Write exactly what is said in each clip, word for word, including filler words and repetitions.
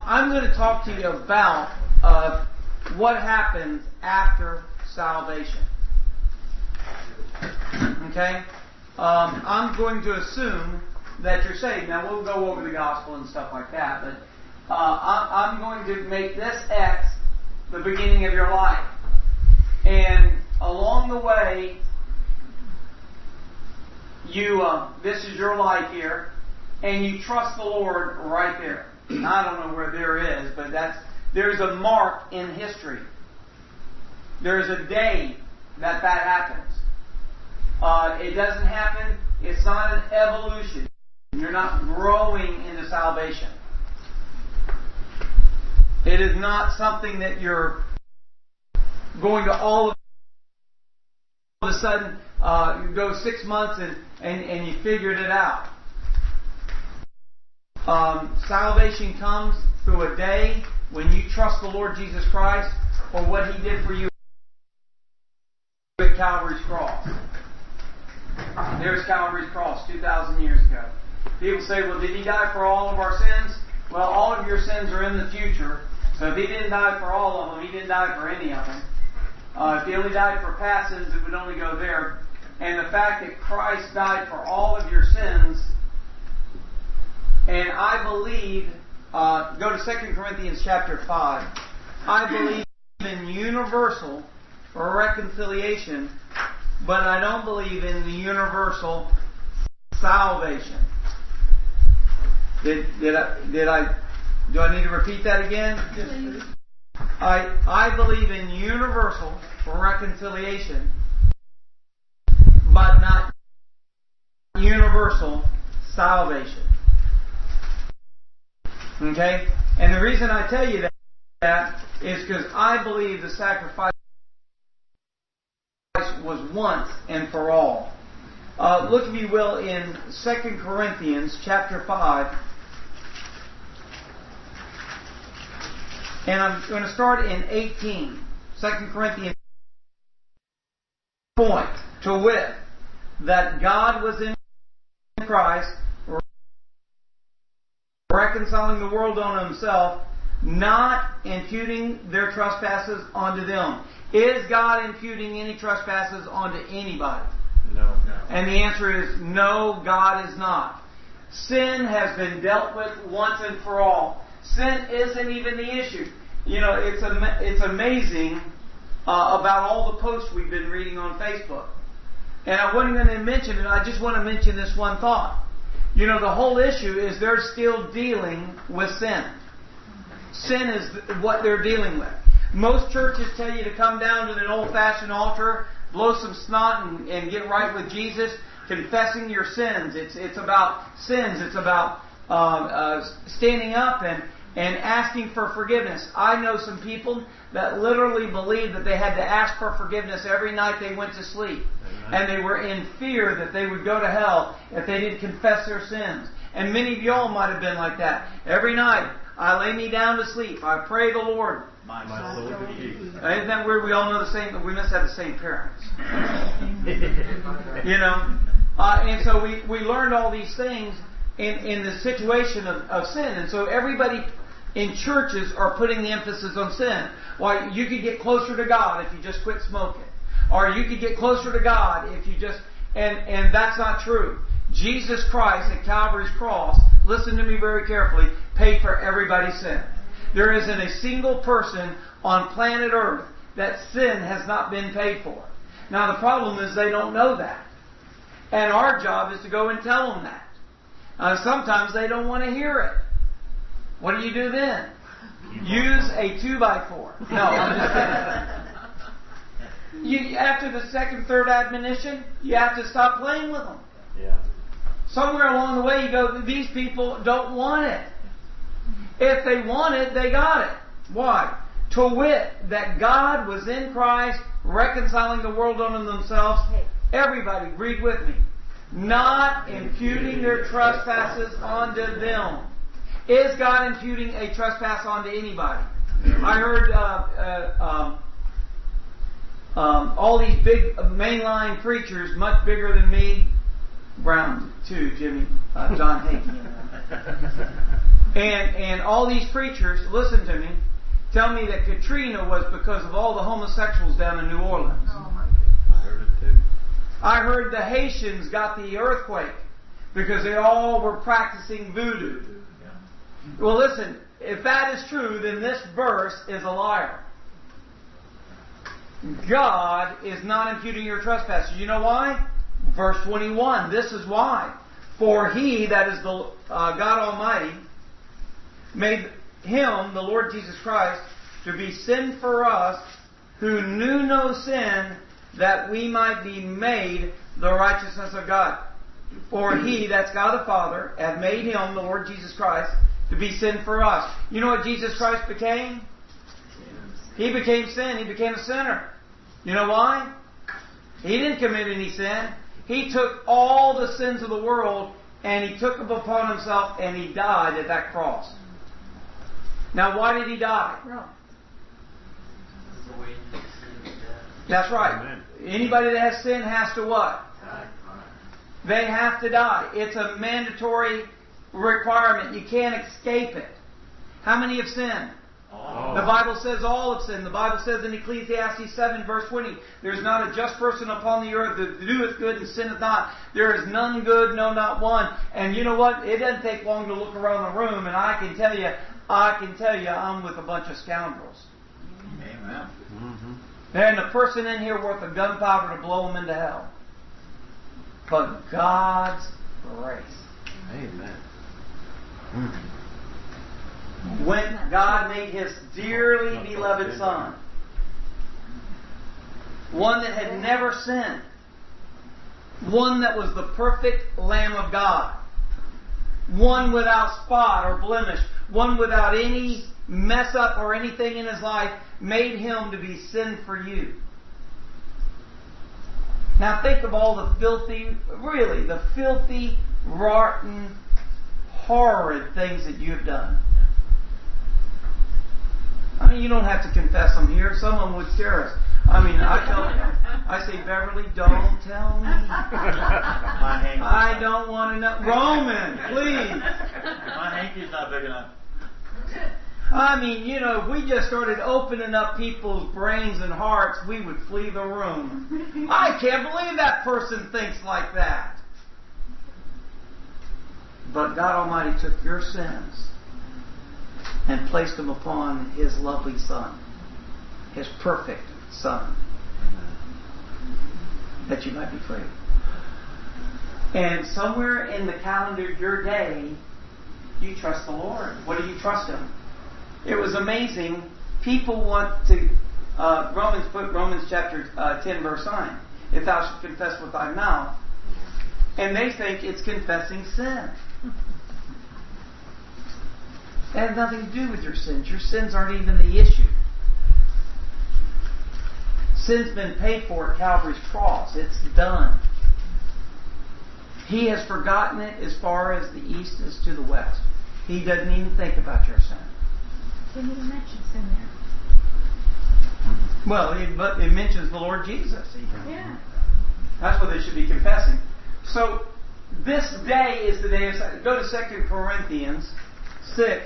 I'm going to talk to you about uh, what happens after salvation. Okay? Um, I'm going to assume that you're saved. Now, we'll go over the gospel and stuff like that, but uh, I'm going to make this X the beginning of your life. And along the way, you uh, this is your life here, and you trust the Lord right there. Now, I don't know where there is, but that's there's a mark in history. There's a day that that happens. Uh, it doesn't happen. It's not an evolution. You're not growing into salvation. It is not something that you're going to all of a sudden uh, you go six months and, and, and you figured it out. Um, salvation comes through a day when you trust the Lord Jesus Christ for what He did for you at Calvary's cross. There's Calvary's cross two thousand years ago. People say, well, did He die for all of our sins? Well, all of your sins are in the future. So if He didn't die for all of them, He didn't die for any of them. Uh, if He only died for past sins, it would only go there. And the fact that Christ died for all of your sins, and I believe, uh, go to Second Corinthians chapter five. I believe in universal reconciliation, but I don't believe in the universal salvation. Did, did I, did I, do I need to repeat that again? Yes. I, I believe in universal reconciliation, but not universal salvation. Okay? And the reason I tell you that, that is because I believe the sacrifice was once and for all. Uh, look, if you will, in Second Corinthians chapter five. And I'm going to start in eighteen. Second Corinthians point, to wit, that God was in Christ, reconciling the world unto Himself, not imputing their trespasses onto them. Is God imputing any trespasses onto anybody? No. no. And the answer is no, God is not. Sin has been dealt with once and for all. Sin isn't even the issue. You know, it's am- it's amazing uh, about all the posts we've been reading on Facebook. And I wasn't going to mention it, I just want to mention this one thought. You know, the whole issue is they're still dealing with sin. Sin is what they're dealing with. Most churches tell you to come down to an old-fashioned altar, blow some snot and, and get right with Jesus, confessing your sins. It's it's about sins. It's about um, uh, standing up and, and asking for forgiveness. I know some people that literally believe that they had to ask for forgiveness every night they went to sleep. Amen. And they were in fear that they would go to hell if they didn't confess their sins. And many of y'all might have been like that. Every night, I lay me down to sleep. I pray the Lord. My, my soul to keep. Isn't that weird? We all know the same. We must have the same parents. You know? Uh, and so we, we learned all these things in, in the situation of, of sin. And so everybody in churches are putting the emphasis on sin. Why, you could get closer to God if you just quit smoking. Or you could get closer to God if you just... And, and that's not true. Jesus Christ at Calvary's cross, listen to me very carefully, paid for everybody's sin. There isn't a single person on planet Earth that sin has not been paid for. Now the problem is they don't know that. And our job is to go and tell them that. Uh, sometimes they don't want to hear it. What do you do then? Use a two by four. No, I'm just kidding. You, after the second, third admonition, you have to stop playing with them. Yeah. Somewhere along the way you go, these people don't want it. If they want it, they got it. Why? To wit, that God was in Christ, reconciling the world unto themselves. Everybody, read with me. Not imputing their trespasses onto them. Is God imputing a trespass onto anybody? I heard uh, uh, um, um, all these big mainline preachers, much bigger than me, Brown too, Jimmy, uh, John Hagee. And and all these preachers, listen to me, tell me that Katrina was because of all the homosexuals down in New Orleans. Oh my goodness. I heard it too. I heard the Haitians got the earthquake because they all were practicing voodoo. Yeah. Well, listen, if that is true, then this verse is a liar. God is not imputing your trespasses. You know why? Verse twenty-one. This is why. For He, that is the uh, God Almighty, made Him, the Lord Jesus Christ, to be sin for us, who knew no sin, that we might be made the righteousness of God. For He, that's God the Father, hath made Him, the Lord Jesus Christ, to be sin for us. You know what Jesus Christ became? He became sin. He became a sinner. You know why? He didn't commit any sin. He took all the sins of the world and He took them upon Himself and He died at that cross. Now why did He die? No. That's right. Amen. Anybody that has sin has to what? They have to die. It's a mandatory requirement. You can't escape it. How many have sinned? Oh. The Bible says all have sinned. The Bible says in Ecclesiastes seven verse twenty, there's not a just person upon the earth that doeth good and sinneth not. There is none good, no, not one. And you know what? It doesn't take long to look around the room, and I can tell you, I can tell you I'm with a bunch of scoundrels. Amen. Mm-hmm. And the person in here worth of gunpowder to blow them into hell. But God's grace. Amen. Mm-hmm. When God made His dearly beloved Son, one that had never sinned, one that was the perfect Lamb of God, one without spot or blemish, one without any mess up or anything in His life, made Him to be sin for you. Now think of all the filthy, really, the filthy, rotten, horrid things that you have done. I mean, you don't have to confess them here. Someone would scare us. I mean, I tell I say, Beverly, don't tell me. I don't want to know. Roman, please. My hanky's not big enough. I mean, you know, if we just started opening up people's brains and hearts, we would flee the room. I can't believe that person thinks like that. But God Almighty took your sins and placed them upon His lovely Son, His perfect Son, that you might be free. And somewhere in the calendar of your day, you trust the Lord. What do you trust Him? It was amazing. People want to, uh, Romans put Romans chapter uh, ten verse nine, if thou shalt confess with thy mouth, and they think it's confessing sin. It has nothing to do with your sins. Your sins aren't even the issue. Sin's been paid for at Calvary's cross. It's done. He has forgotten it as far as the east is to the west. He doesn't even think about your sin. Didn't even mention sin there. Well, it, but it mentions the Lord Jesus. Yeah. That's what they should be confessing. So, this day is the day of... Go to Second Corinthians six.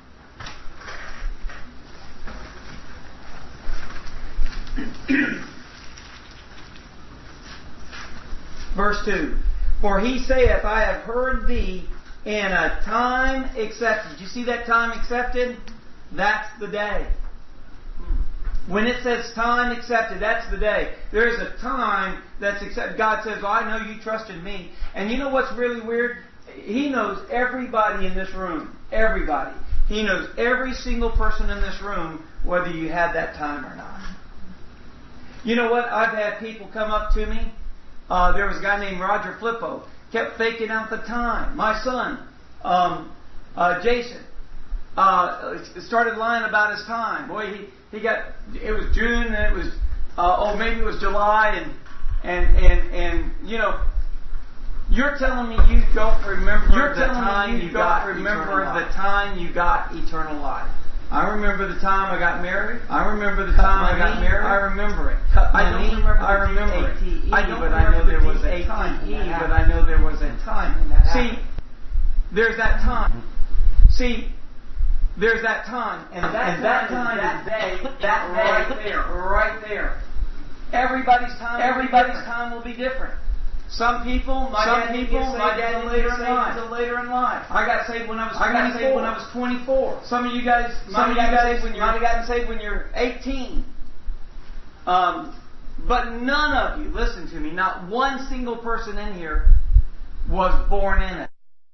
Verse two. For He saith, I have heard thee in a time accepted. You see that time accepted? That's the day. When it says time accepted, that's the day. There is a time that's accepted. God says, well, I know you trusted me. And you know what's really weird? He knows everybody in this room. Everybody. He knows every single person in this room, whether you had that time or not. You know what? I've had people come up to me. Uh, there was a guy named Roger Flippo. Kept faking out the time. My son, um, uh, Jason, uh, started lying about his time. Boy, he, he got, it was June and it was, uh, oh, maybe it was July and, and, and, and, you know, you're telling me you don't remember you're the time you, you don't remember the time you got eternal life. I remember the time I got married. I remember the time I got married. I remember it. I don't remember I remember it. I don't but I know there was a time. But I know there was a time. See, there's that time. See, there's that time, and that, and that time, that day, that right there, right there. Everybody's time, everybody's time will be different. Some people, my Some dad people, didn't get my saved dad until didn't later get in saved life. until later in life. I got saved when I was I got saved when I was twenty-four. Some of you guys, some of you guys, when you might have gotten saved when you're eighteen. Um, but none of you, listen to me, not one single person in here was born in it.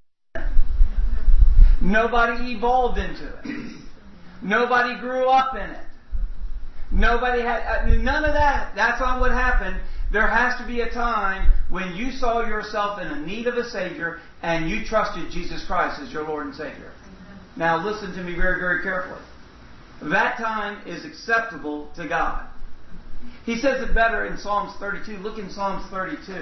Nobody evolved into it. Nobody grew up in it. Nobody had, uh, none of that. That's not what happened. There has to be a time when you saw yourself in a need of a Savior and you trusted Jesus Christ as your Lord and Savior. Now listen to me very, very carefully. That time is acceptable to God. He says it better in Psalms thirty-two. Look in Psalms thirty-two.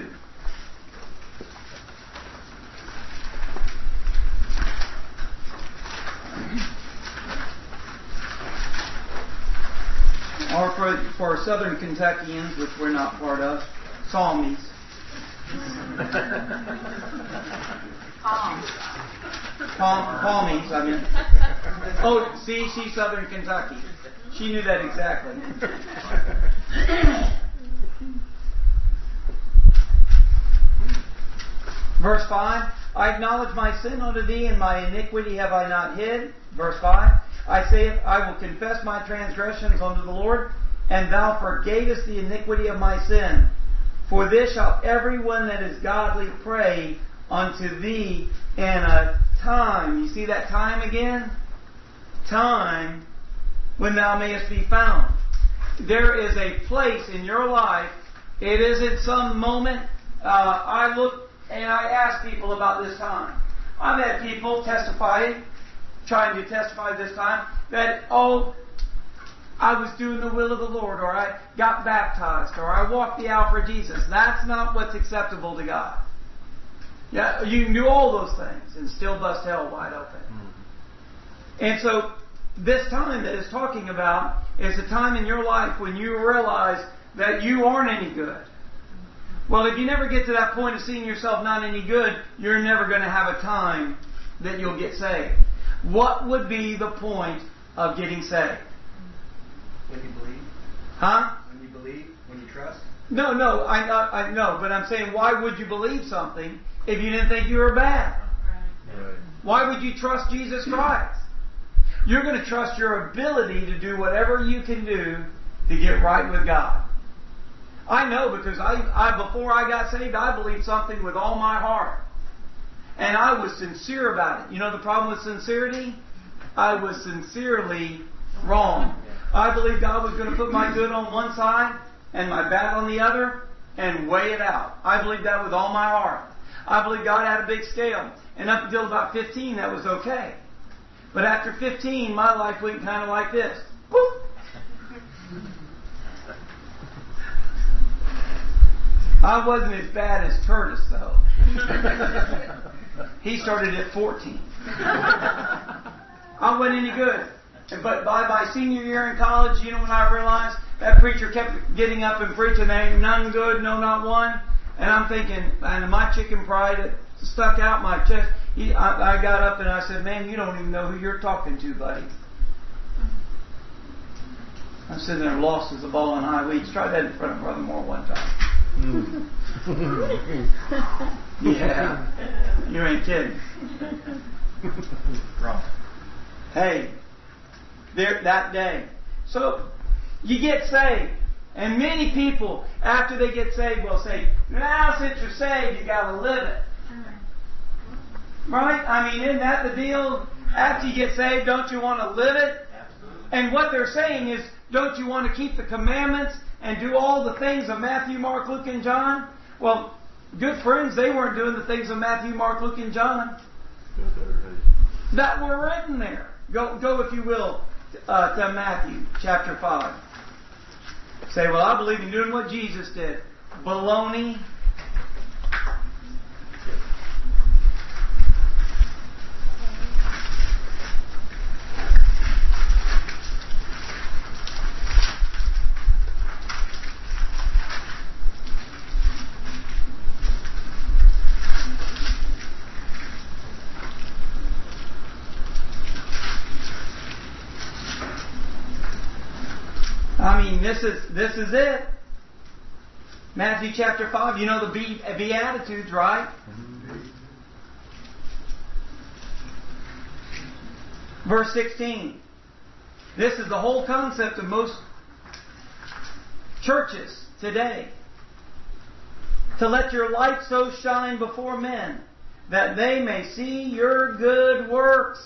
Or for, for Southern Kentuckians, which we're not part of, Psalmies. Palm, Palmies, I mean. Oh, see, she's Southern Kentucky. She knew that exactly. Verse five, I acknowledge my sin unto thee, and my iniquity have I not hid. Verse five, I say, I will confess my transgressions unto the Lord, and thou forgavest the iniquity of my sin. For this shall everyone that is godly pray unto thee in a time. You see that time again? Time when thou mayest be found. There is a place in your life. It isn't some moment. Uh, I look and I ask people about this time. I've had people testifying, trying to testify this time, that, oh, I was doing the will of the Lord, or I got baptized, or I walked the aisle for Jesus. That's not what's acceptable to God. Yeah, you can do all those things and still bust hell wide open. Mm-hmm. And so, this time that it's talking about is a time in your life when you realize that you aren't any good. Well, if you never get to that point of seeing yourself not any good, you're never going to have a time that you'll get saved. What would be the point of getting saved? When you believe. Huh? When you believe, when you trust. No, no, I, I, I know, but I'm saying, why would you believe something if you didn't think you were bad? Right. Why would you trust Jesus Christ? You're going to trust your ability to do whatever you can do to get right with God. I know, because I, I before I got saved, I believed something with all my heart. And I was sincere about it. You know the problem with sincerity? I was sincerely wrong. I believed God was going to put my good on one side and my bad on the other and weigh it out. I believed that with all my heart. I believed God had a big scale. And up until about fifteen, that was okay. But after fifteen, my life went kind of like this. Boop. I wasn't as bad as Curtis, though. He started at fourteen. I wasn't any good. But by my senior year in college, you know when I realized that preacher kept getting up and preaching, there ain't none good, no, not one. And I'm thinking, and my chicken pride it stuck out my chest. He, I, I got up and I said, man, you don't even know who you're talking to, buddy. I'm sitting there lost as a ball on high weeds. Try that in front of Brother Moore one time. Yeah, you ain't kidding. Wrong. Hey, there that day. So you get saved, and many people after they get saved will say, "Now since you're saved, you got to live it." Right? I mean, isn't that the deal? After you get saved, don't you want to live it? And what they're saying is, don't you want to keep the commandments and do all the things of Matthew, Mark, Luke, and John? Well, good friends, they weren't doing the things of Matthew, Mark, Luke, and John that were written there. Go, go if you will, uh, to Matthew chapter five. Say, well, I believe in doing what Jesus did. Baloney. I mean, this is this is it. Matthew chapter five. You know the Be- Beatitudes, right? Verse sixteen. This is the whole concept of most churches today. To let your light so shine before men that they may see your good works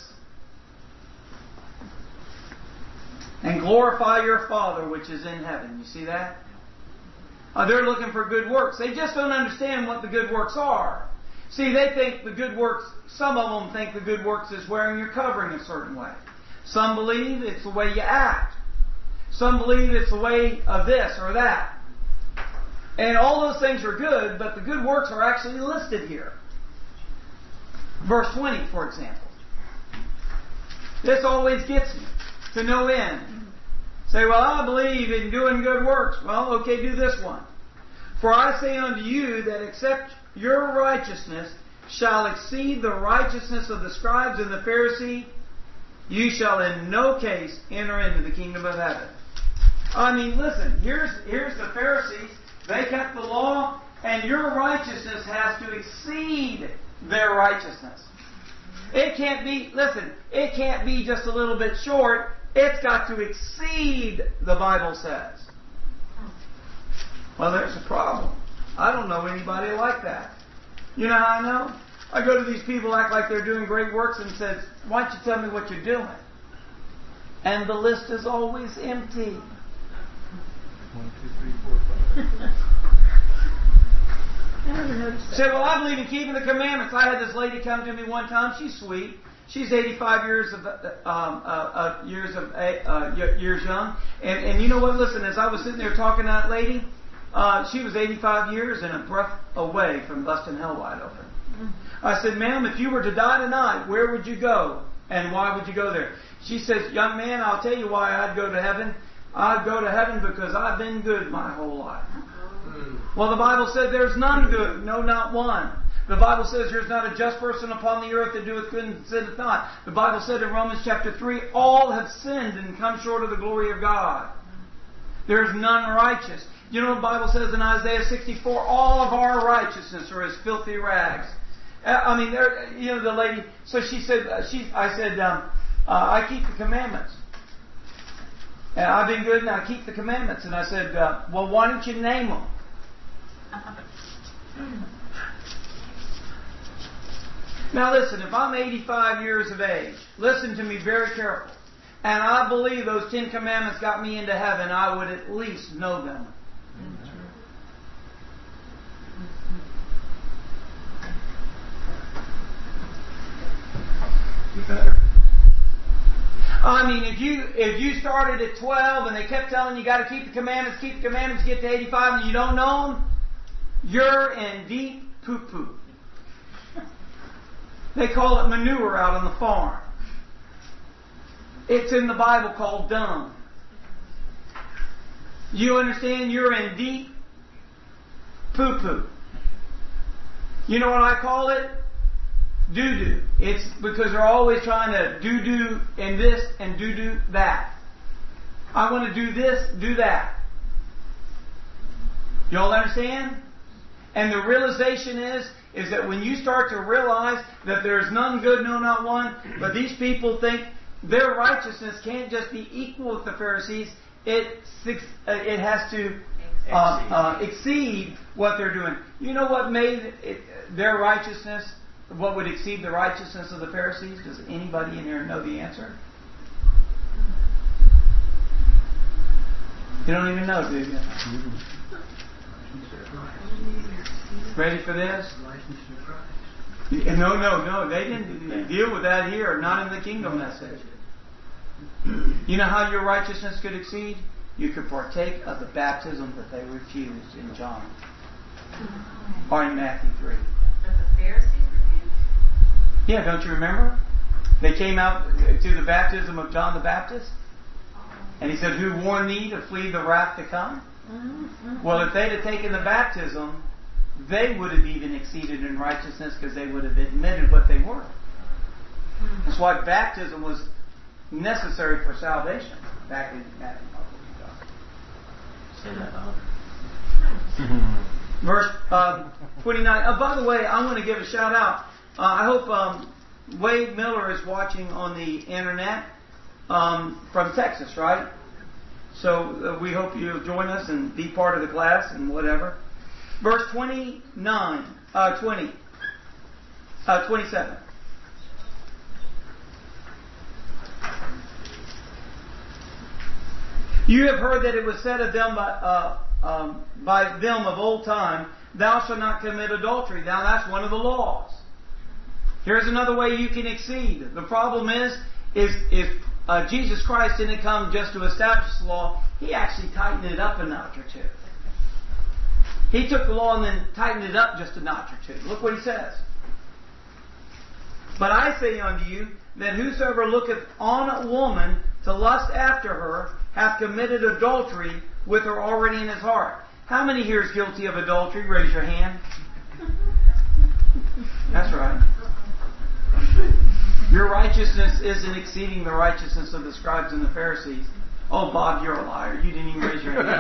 and glorify your Father which is in heaven. You see that? Uh, they're looking for good works. They just don't understand what the good works are. See, they think the good works, some of them think the good works is wearing your covering a certain way. Some believe it's the way you act. Some believe it's the way of this or that. And all those things are good, but the good works are actually listed here. Verse twenty, for example. This always gets me to no end. Say, well, I believe in doing good works. Well, okay, do this one. For I say unto you that except your righteousness shall exceed the righteousness of the scribes and the Pharisees, you shall in no case enter into the kingdom of heaven. I mean, listen, here's, here's the Pharisees. They kept the law, and your righteousness has to exceed their righteousness. It can't be, listen, it can't be just a little bit short. It's got to exceed, the Bible says. Well, there's a problem. I don't know anybody like that. You know how I know? I go to these people act like they're doing great works and says, why don't you tell me what you're doing? And the list is always empty. One, two, three, four, five. I never noticed that. Say, well, I believe in keeping the commandments. I had this lady come to me one time. She's sweet. She's eighty-five years of um, uh, uh, years of uh, years young. And and you know what? Listen, as I was sitting there talking to that lady, uh, she was eighty-five years and a breath away from busting hell wide open. I said, ma'am, if you were to die tonight, where would you go? And why would you go there? She says, young man, I'll tell you why I'd go to heaven. I'd go to heaven because I've been good my whole life. Well, the Bible said there's none good, no, not one. The Bible says there's not a just person upon the earth that doeth good and sinneth not. The Bible said in Romans chapter three, all have sinned and come short of the glory of God. There's none righteous. You know what the Bible says in Isaiah sixty-four? All of our righteousness are as filthy rags. I mean, there, you know, the lady. So she said, she, I said, um, uh, I keep the commandments. And I've been good and I keep the commandments. And I said, uh, well, why don't you name them? Now listen, if I'm eighty-five years of age, listen to me very careful, and I believe those Ten Commandments got me into heaven, I would at least know them. You better. I mean, if you if you started at twelve and they kept telling you, you got to keep the commandments, keep the commandments, get to eighty-five, and you don't know them, you're in deep poo-poo. They call it manure out on the farm. It's in the Bible called dung. You understand? You're in deep poo-poo. You know what I call it? Doo-doo. It's because they're always trying to do-do and this and do-do that. I want to do this, do that. Y'all understand? And the realization is, is that when you start to realize that there's none good, no, not one, but these people think their righteousness can't just be equal with the Pharisees. It, it has to uh, uh, exceed what they're doing. You know what made it, their righteousness, what would exceed the righteousness of the Pharisees? Does anybody in here know the answer? You don't even know, do you? Ready for this? No, no, no. They didn't deal with that here. Not in the kingdom message. You know how your righteousness could exceed? You could partake of the baptism that they refused in John. Or in Matthew three. That the Pharisees refused? Yeah, don't you remember? They came out to the baptism of John the Baptist. And he said, who warned thee to flee the wrath to come? Well, if they'd have taken the baptism, they would have even exceeded in righteousness because they would have admitted what they were. That's why baptism was necessary for salvation. Back in Matthew. Say that louder. Verse uh, twenty-nine. Uh, by the way, I want to give a shout out. Uh, I hope um, Wade Miller is watching on the internet um, from Texas, right? So uh, we hope you'll join us and be part of the class and whatever. Verse twenty-nine, uh, twenty, uh, twenty-seven. You have heard that it was said of them by, uh, um, by them of old time, thou shalt not commit adultery. Now that's one of the laws. Here's another way you can exceed. The problem is, is if uh, Jesus Christ didn't come just to establish the law, He actually tightened it up a notch or two. He took the law and then tightened it up just a notch or two. Look what He says. But I say unto you, that whosoever looketh on a woman to lust after her, hath committed adultery with her already in his heart. How many here is guilty of adultery? Raise your hand. That's right. Your righteousness isn't exceeding the righteousness of the scribes and the Pharisees. Oh, Bob, you're a liar. You didn't even raise your hand.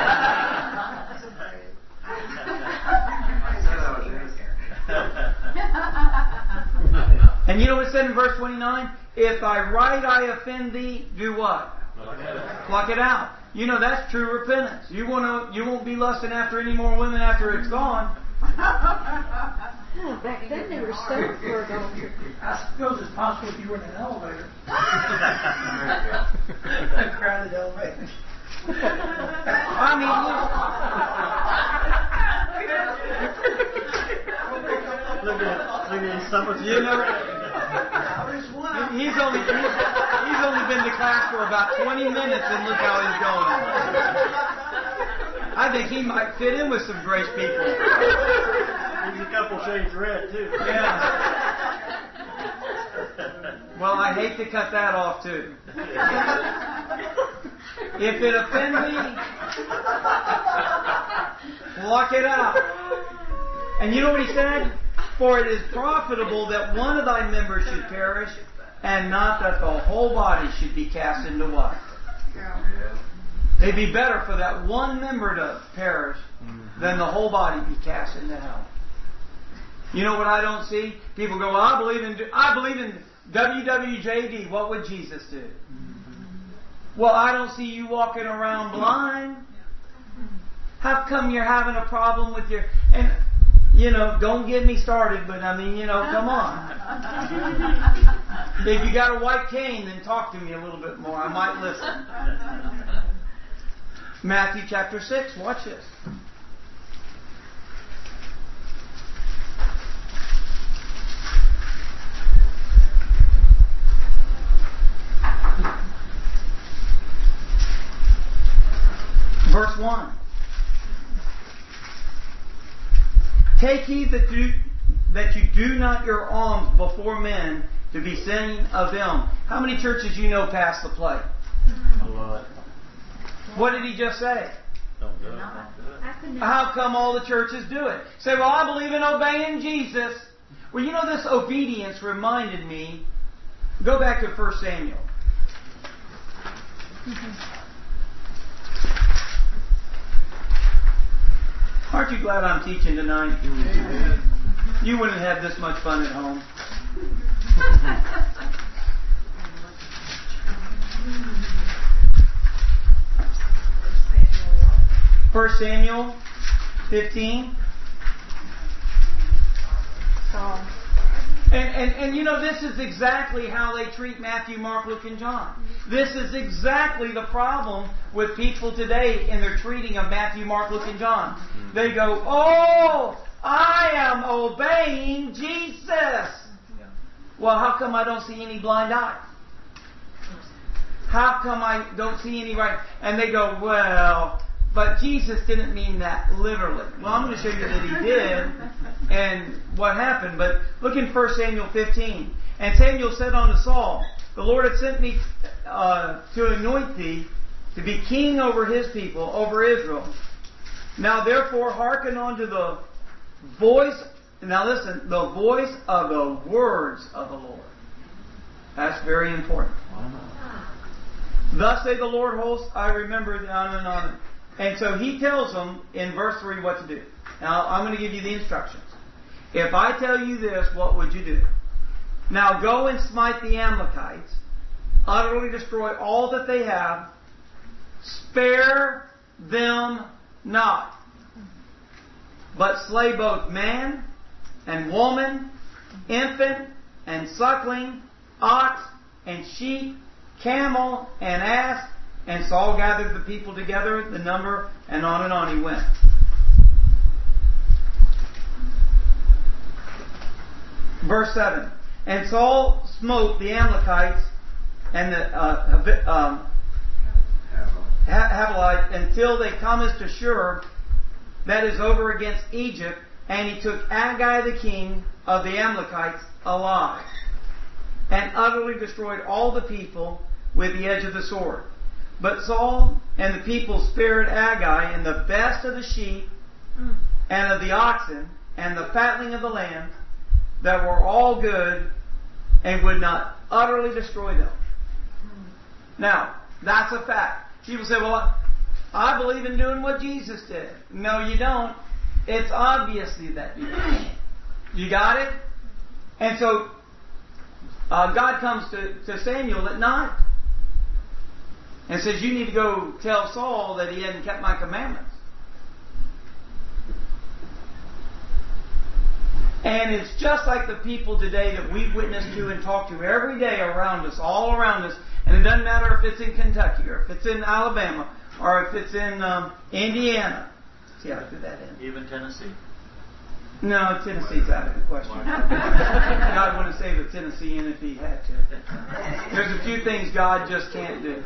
And you know what it said in verse twenty-nine? If thy right eye offend thee, do what? Pluck it out. You know that's true repentance. You won't you won't be lusting after any more women after it's gone. Oh, back then they were stoned for adultery. I suppose it's possible if you were in an elevator. A crowded elevator. I mean, Look at look at someone's. you know, he's only he's, he's only been to class for about twenty minutes, and look how he's going. I think he might fit in with some grace people. He's a couple shades red too. Yeah. Well, I hate to cut that off too. If it offend thee, pluck it out. And you know what he said? For it is profitable that one of thy members should perish, and not that the whole body should be cast into what? It'd be better for that one member to perish than the whole body be cast into hell. You know what I don't see? People go, well, I believe in I believe in W W J D. What would Jesus do? Well, I don't see you walking around blind. How come you're having a problem with your... And, you know, don't get me started, but I mean, you know, come on. If you got a white cane, then talk to me a little bit more. I might listen. Matthew chapter six. Watch this. Verse one. Take heed that you, that you do not your alms before men to be seen of them. How many churches you know pass the plate? A lot. What did he just say? Don't do it. Don't do it. How come all the churches do it? Say, well, I believe in obeying Jesus. Well, you know, this obedience reminded me. Go back to First Samuel. Aren't you glad I'm teaching tonight? Amen. You wouldn't have this much fun at home. First Samuel fifteen. And, and, and you know, this is exactly how they treat Matthew, Mark, Luke, and John. This is exactly the problem with people today in their treating of Matthew, Mark, Luke, and John. They go, oh, I am obeying Jesus. Well, how come I don't see any blind eye? How come I don't see any right? And they go, well, but Jesus didn't mean that literally. Well, I'm going to show you that He did and what happened. But look in First Samuel fifteen. And Samuel said unto Saul, the Lord had sent me uh, to anoint thee to be king over His people, over Israel. Now therefore hearken unto the voice, now listen, the voice of the words of the Lord. That's very important. Thus say the Lord hosts, I remember on and on. And so he tells them in verse three what to do. Now, I'm going to give you the instructions. If I tell you this, what would you do? Now go and smite the Amalekites, utterly destroy all that they have, spare them not, but slay both man and woman, infant and suckling, ox and sheep, camel and ass. And Saul gathered the people together, the number, and on and on he went. Verse seven. And Saul smote the Amalekites and the uh, um, Havilites until they cometh to Shur, that is over against Egypt, and he took Agag the king of the Amalekites alive, and utterly destroyed all the people with the edge of the sword. But Saul and the people spared Agag and the best of the sheep and of the oxen and the fatling of the land that were all good, and would not utterly destroy them. Now, that's a fact. People say, well, I believe in doing what Jesus did. No, you don't. It's obviously that you do. You got it? And so, uh, God comes to, to Samuel at night and says, you need to go tell Saul that he hadn't kept my commandments. And it's just like the people today that we witness to and talk to every day around us, all around us. And it doesn't matter if it's in Kentucky or if it's in Alabama or if it's in um, Indiana. See how I did that in? Even Tennessee? No, Tennessee's out of the question. God would have saved a Tennessee in if he had to. There's a few things God just can't do.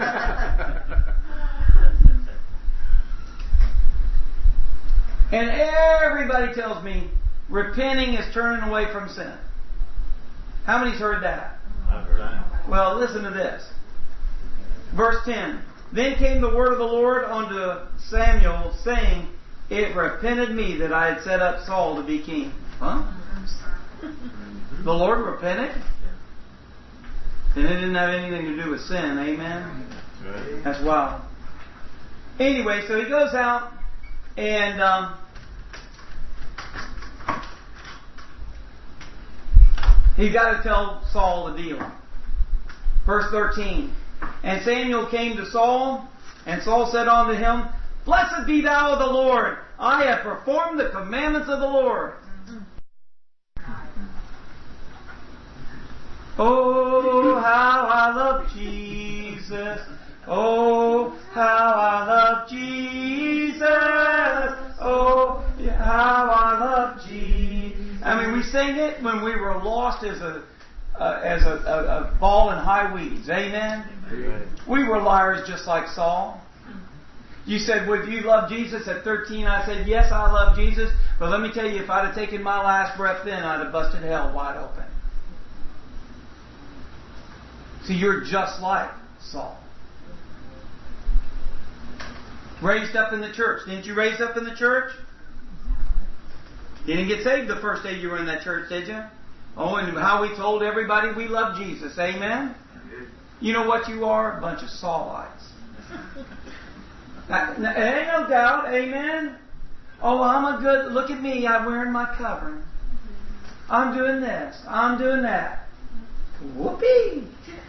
And everybody tells me repenting is turning away from sin. How many's heard that? I've heard that. Well, listen to this. Verse ten. Then came the word of the Lord unto Samuel, saying, it repented me that I had set up Saul to be king. Huh? The Lord repented? Then it didn't have anything to do with sin. Amen? That's wild. Anyway, so he goes out and um, he's got to tell Saul the deal. Verse thirteen. And Samuel came to Saul, and Saul said unto him, blessed be thou of the Lord. I have performed the commandments of the Lord. Oh, how I love Jesus. Oh, how I love Jesus. Oh, how I love Jesus. I mean, we sang it when we were lost as a uh, as a, a, a ball in high weeds. Amen? Amen. We were liars just like Saul. You said, would you love Jesus at thirteen? I said, yes, I love Jesus. But let me tell you, if I'd have taken my last breath then, I'd have busted hell wide open. See, you're just like Saul. Raised up in the church. Didn't you raise up in the church? You didn't get saved the first day you were in that church, did you? Oh, and how we told everybody we love Jesus. Amen? You know what you are? A bunch of Saulites. Ain't no doubt. Amen? Oh, I'm a good... Look at me. I'm wearing my covering. I'm doing this. I'm doing that. Whoopee!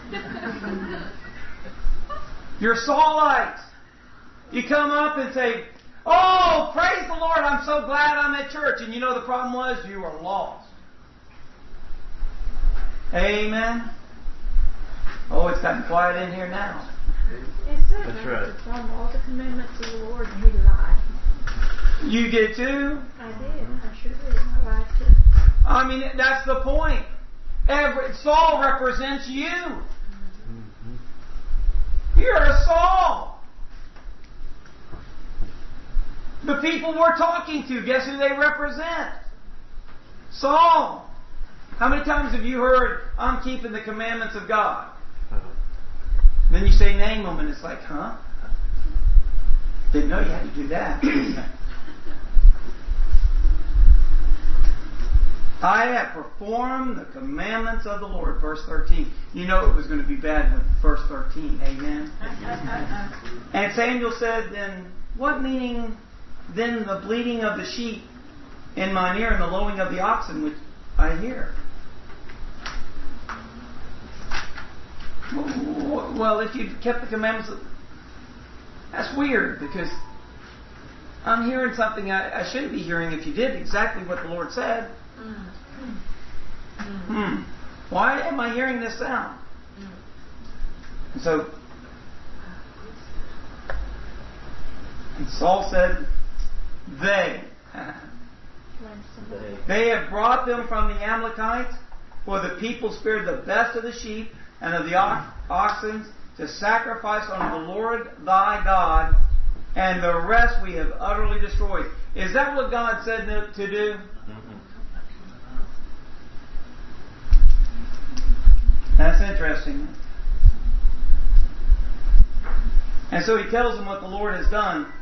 You're Saulites. You come up and say, oh, praise the Lord, I'm so glad I'm at church. And you know the problem was? You were lost. Amen? Oh, it's gotten quiet in here now. Yes, sir. That's right. To perform all the commandments of the Lord, and he lied. You did too? I did. I sure did. I lied too. I mean, that's the point. Every, Saul represents you. Mm-hmm. You're a Saul. The people we're talking to, guess who they represent? Saul. How many times have you heard, I'm keeping the commandments of God? Then you say, name them, and it's like, huh? Didn't know you had to do that. I have performed the commandments of the Lord. Verse thirteen. You know it was going to be bad with verse thirteen. Amen? And Samuel said, then what meaning then the bleating of the sheep in mine ear and the lowing of the oxen which I hear? Well, if you kept the commandments, that's weird, because I'm hearing something I, I shouldn't be hearing if you did exactly what the Lord said. Hmm. Why am I hearing this sound? And so, and Saul said, they. They have brought them from the Amalekites, for the people spared the best of the sheep and of the oxen to sacrifice unto the Lord thy God, and the rest we have utterly destroyed. Is that what God said to do? That's interesting. And so he tells them what the Lord has done.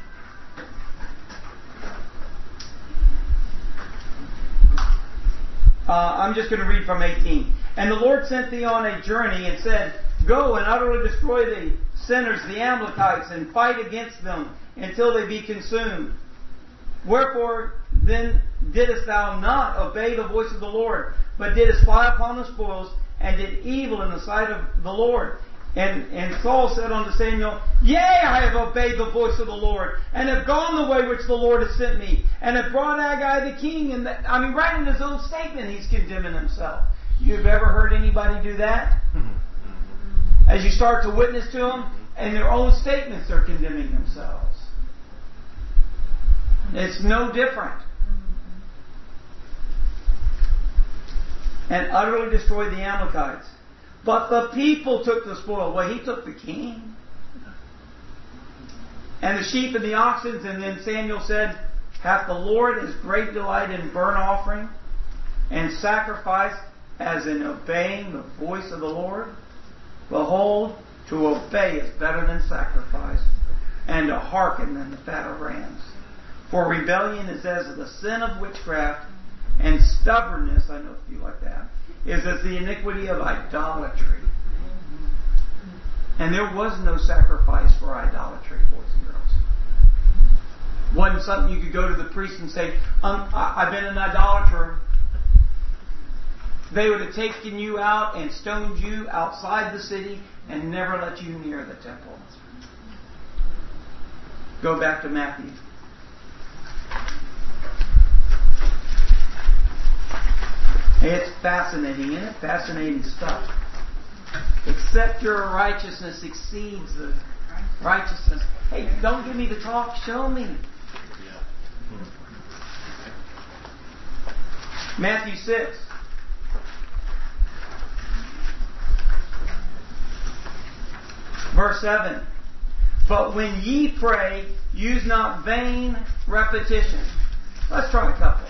Uh, I'm just going to read from eighteen. And the Lord sent thee on a journey and said, Go and utterly destroy the sinners, the Amalekites, and fight against them until they be consumed. Wherefore then didst thou not obey the voice of the Lord, but didst fly upon the spoils, and did evil in the sight of the Lord? And, and Saul said unto Samuel, Yea, I have obeyed the voice of the Lord, and have gone the way which the Lord has sent me, and have brought Agag the king. And the, I mean, right in his own statement, he's condemning himself. You've ever heard anybody do that? As you start to witness to them, in their own statements, they're condemning themselves. It's no different. And utterly destroyed the Amalekites. But the people took the spoil. Well, he took the king. And the sheep and the oxen. And then Samuel said, Hath the Lord his great delight in burnt offering and sacrifice as in obeying the voice of the Lord? Behold, to obey is better than sacrifice, and to hearken than the fat of rams. For rebellion is as the sin of witchcraft, and stubbornness, I know if you like that, is as the iniquity of idolatry. And there was no sacrifice for idolatry, boys and girls. Wasn't something you could go to the priest and say, um, I've been an idolater. They would have taken you out and stoned you outside the city and never let you near the temple. Go back to Matthew. It's fascinating, isn't it? Fascinating stuff. Except your righteousness exceeds the righteousness. Hey, don't give me the talk, show me. Matthew six. Verse seven. But when ye pray, use not vain repetition. Let's try a couple.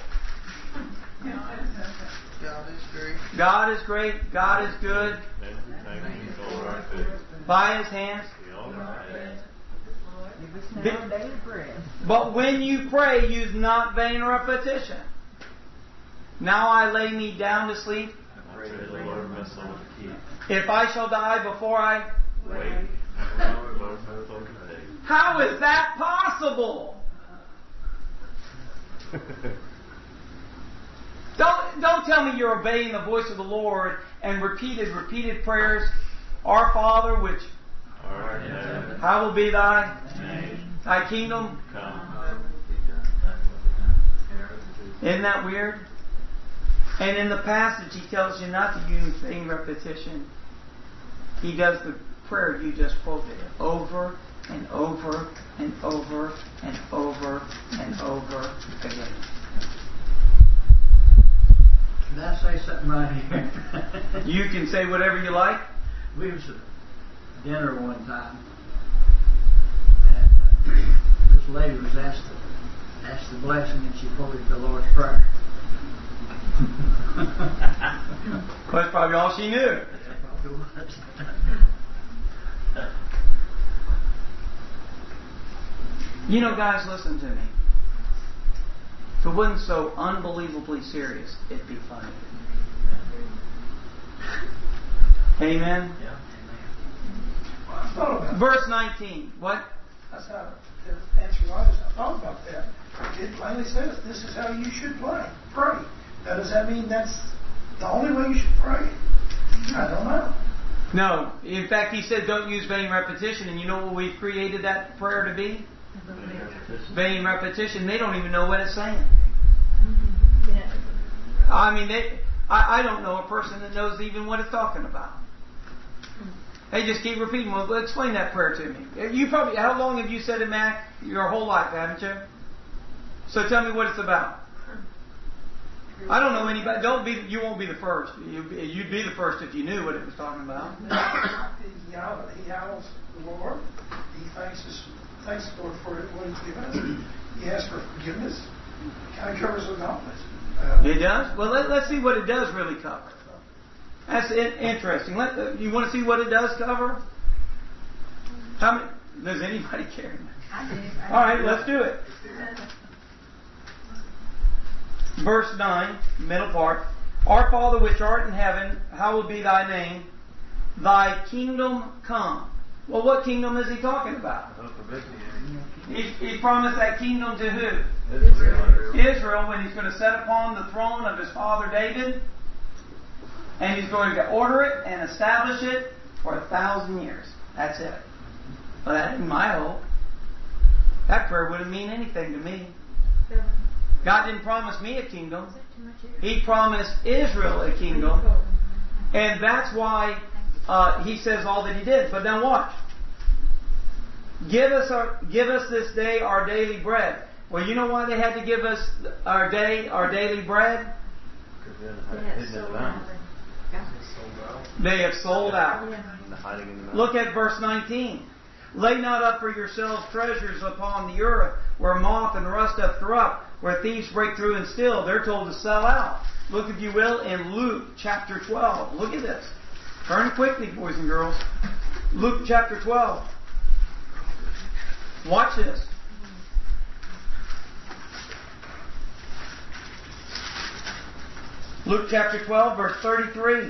God is great. God is great. God is good. By His hands. But when you pray, use not vain repetition. Now I lay me down to sleep. If I shall die before I wait. How is that possible? Don't, don't tell me you're obeying the voice of the Lord and repeated, repeated prayers. Our Father, which art in heaven, hallowed be thy name. Thy kingdom come. Isn't that weird? And in the passage, he tells you not to use vain repetition. He does the prayer you just quoted over and over and over and over and over again. Can I say something right here? You can say whatever you like. We was at dinner one time, and uh, this lady was asked the, asked the blessing, and she quoted the Lord's Prayer. That's probably all she knew. Probably was. You know, guys, listen to me. If it wasn't so unbelievably serious, it'd be funny. Amen? Yeah. Verse nineteen. What? That's how the answer was. I thought about that. It plainly says this is how you should play, pray. Now, does that mean that's the only way you should pray? I don't know. No. In fact, he said don't use vain repetition. And you know what we've created that prayer to be? Vain repetition. They don't even know what it's saying. I mean, they, I, I don't know a person that knows even what it's talking about. They just keep repeating. Well, explain that prayer to me. You probably, how long have you said it, Mac? Your whole life, haven't you? So tell me what it's about. I don't know anybody. Don't be. You won't be the first. You'd be, you'd be the first if you knew what it was talking about. He honors the Lord. He thanks us, thanks the Lord for what He's given us. He asks for forgiveness. It kind of covers the gauntlet. Uh, It does? Well, let, let's see what it does really cover. That's in, interesting. Let, uh, you want to see what it does cover? How many? Does anybody care? I do. All right, let's do it. Verse nine, middle part. Our Father which art in heaven, hallowed be thy name. Thy kingdom come. Well, what kingdom is he talking about? He, he promised that kingdom to who? Israel. Israel, when he's going to set upon the throne of his father David. And he's going to order it and establish it for a thousand years. That's it. Well, that isn't my hope. That prayer wouldn't mean anything to me. God didn't promise me a kingdom. He promised Israel a kingdom. And that's why uh, he says all that he did. But now watch. Give us our, give us this day our daily bread. Well, you know why they had to give us our day, our daily bread? They have sold out. Look at verse nineteen. Lay not up for yourselves treasures upon the earth, where moth and rust doth corrupt, where thieves break through and steal. They're told to sell out. Look, if you will, in Luke chapter twelve. Look at this. Turn quickly, boys and girls. Luke chapter twelve. Watch this. Luke chapter twelve, verse thirty-three.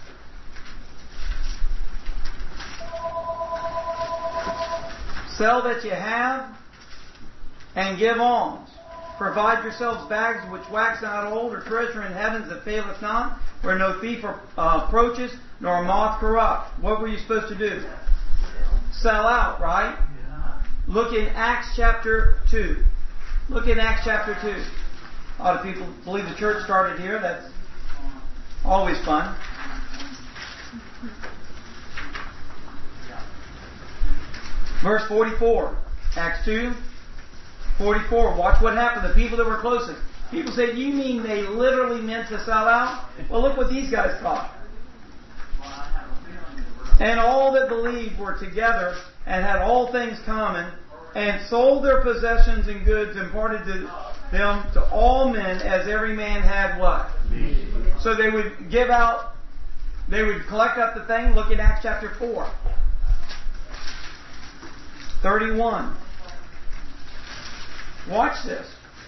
Sell that you have and give alms. Provide yourselves bags which wax not old, or treasure in heavens that faileth not, where no thief uh, approaches, nor moth corrupt. What were you supposed to do? Sell out, right? Look in Acts chapter two. Look in Acts chapter two. A lot of people believe the church started here. That's always fun. Verse forty-four. Acts two, forty-four. Watch what happened. The people that were closest. People said, you mean they literally meant to sell out? Well, look what these guys thought. And all that believed were together and had all things common, and sold their possessions and goods, and imparted to them to all men, as every man had what? So they would give out, they would collect up the thing. Look at Acts chapter four. thirty-one. Watch this.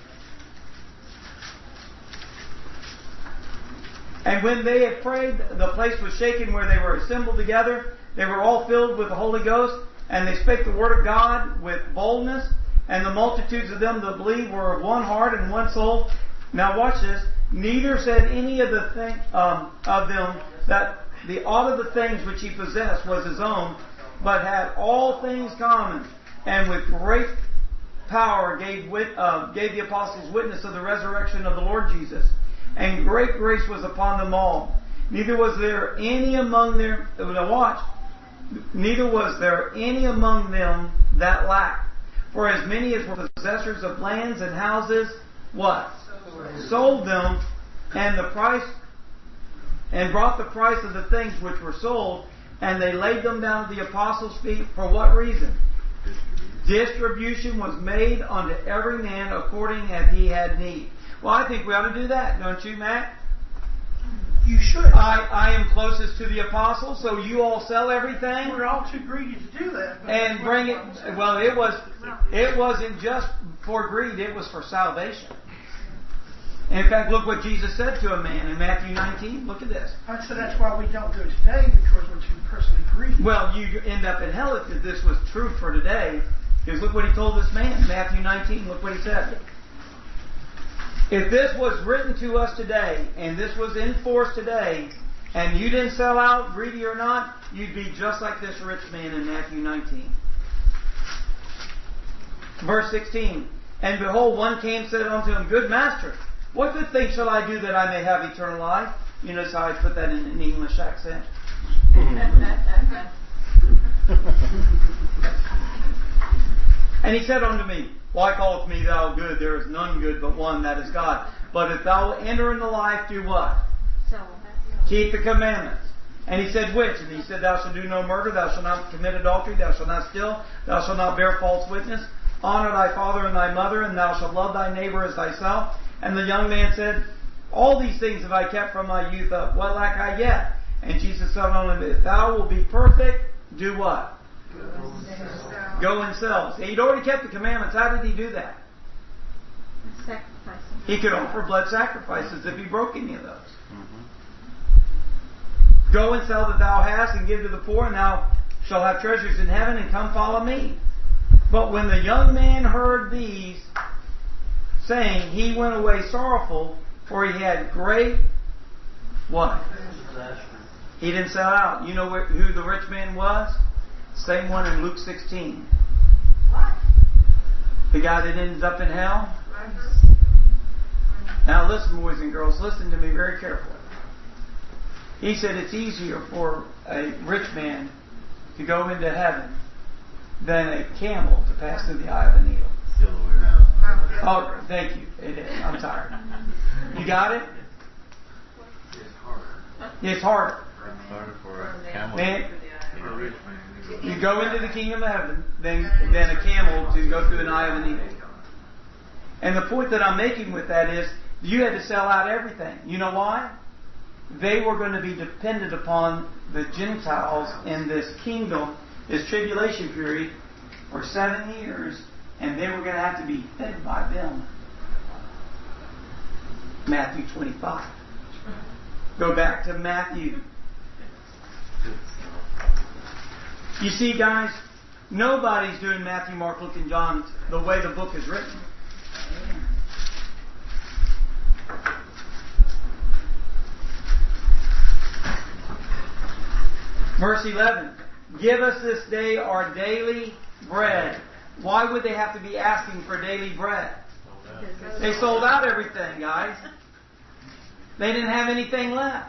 And when they had prayed, the place was shaken where they were assembled together. They were all filled with the Holy Ghost, and they spake the word of God with boldness. And the multitudes of them that believed were of one heart and one soul. Now watch this. Neither said any of the thing, um, of them that the aught of the things which he possessed was his own, but had all things common, and with great power gave wit, uh, gave the apostles witness of the resurrection of the Lord Jesus. And great grace was upon them all. Neither was there any among them, watch, neither was there any among them that lacked. For as many as were possessors of lands and houses, what? Sold them, and the price, and brought the price of the things which were sold, and they laid them down at the apostles' feet. For what reason? Distribution was made unto every man according as he had need. Well, I think we ought to do that, don't you, Matt? You should. I, I am closest to the apostles, so you all sell everything. We're all too greedy to do that. And bring it. Well, it was. It wasn't just for greed. It was for salvation. In fact, look what Jesus said to a man in Matthew nineteen. Look at this. I'd say that's why we don't do it today, because we're too personally greedy. Well, you end up in hell if this was true for today. Because look what he told this man in Matthew nineteen. Look what he said. If this was written to us today, and this was in force today, and you didn't sell out, greedy or not, you'd be just like this rich man in Matthew nineteen. Verse sixteen. And behold, one came, said unto him, Good master, what good thing shall I do that I may have eternal life? You notice how I put that in an English accent? And he said unto me, Why callest me thou good? There is none good but one, that is God. But if thou enter into life, do what? Keep the commandments. And he said, Which? And he said, Thou shalt do no murder, thou shalt not commit adultery, thou shalt not steal, thou shalt not bear false witness, honor thy father and thy mother, and thou shalt love thy neighbor as thyself. And the young man said, All these things have I kept from my youth up. What lack I yet? And Jesus said unto him, If thou wilt be perfect, do what? Go and sell. See, he'd already kept the commandments. How did he do that? Sacrifice. He could offer blood sacrifices if he broke any of those. Mm-hmm. Go and sell that thou hast, and give to the poor, and thou shalt have treasures in heaven, and come follow me. But when the young man heard these saying, he went away sorrowful, for he had great what? He didn't sell out. You know who the rich man was? Same one in Luke sixteen. What? The guy that ends up in hell. Now listen, boys and girls, listen to me very carefully. He said it's easier for a rich man to go into heaven than a camel to pass through the eye of a needle. Still aware. Oh, thank you. It is. I'm tired. You got it? It's harder. It's harder. It's harder for a camel. Man, For a rich man. you go into the kingdom of heaven than, than a camel to go through an eye of a needle. And the point that I'm making with that is, you had to sell out everything. You know why? They were going to be dependent upon the Gentiles in this kingdom, this tribulation period, for seven years, and they were going to have to be fed by them. Matthew twenty-five. Go back to Matthew. You see, guys, nobody's doing Matthew, Mark, Luke, and John the way the book is written. Verse eleven. Give us this day our daily bread. Why would they have to be asking for daily bread? They sold out everything, guys. They didn't have anything left.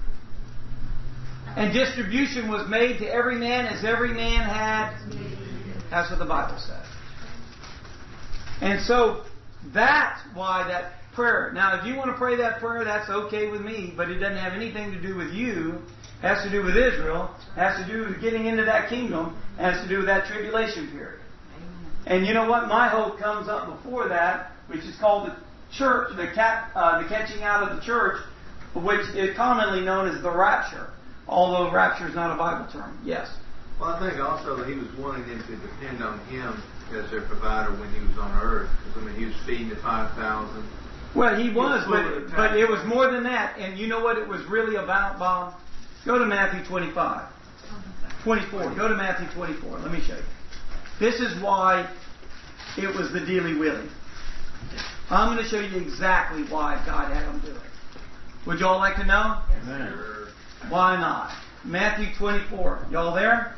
And distribution was made to every man as every man had. That's what the Bible says. And so that's why that prayer. Now, if you want to pray that prayer, that's okay with me, but it doesn't have anything to do with you. It has to do with Israel. It has to do with getting into that kingdom. It has to do with that tribulation period. And you know what? My hope comes up before that, which is called the church, the, cat, uh, the catching out of the church, which is commonly known as the rapture. Although rapture is not a Bible term. Yes. Well, I think also that he was wanting them to depend on him as their provider when he was on earth. Because, I mean, he was feeding the five thousand. Well, he was, but, but it was more than that. And you know what it was really about, Bob? Go to Matthew twenty-five. twenty-four. Go to Matthew twenty-four. Let me show you. This is why it was the dealy willy. I'm going to show you exactly why God had them do it. Would you all like to know? Amen. Why not? Matthew twenty-four. Y'all there?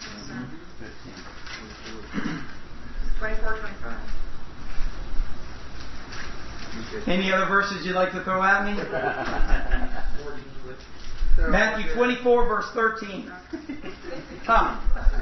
twenty-four, twenty-five. Any other verses you'd like to throw at me? Matthew twenty-four, verse thirteen. Come.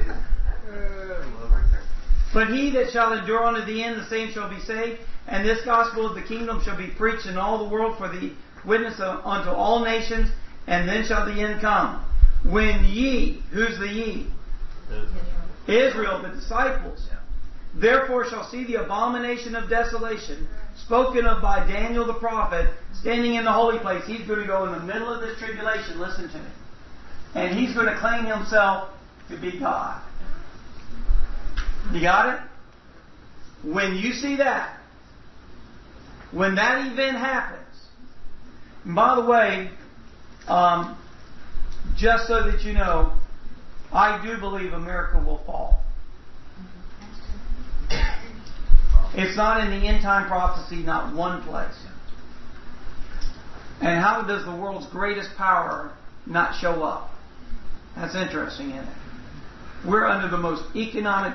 But he that shall endure unto the end, the same shall be saved. And this gospel of the kingdom shall be preached in all the world for the witness of, unto all nations, and then shall the end come. When ye, who's the ye? Israel, the disciples. Therefore shall see the abomination of desolation, spoken of by Daniel the prophet, standing in the holy place. He's going to go in the middle of this tribulation, listen to me. And he's going to claim himself to be God. You got it? When you see that, when that event happens, and by the way, um, just so that you know, I do believe America will fall. It's not in the end time prophecy, not one place. And how does the world's greatest power not show up? That's interesting, isn't it? We're under the most economic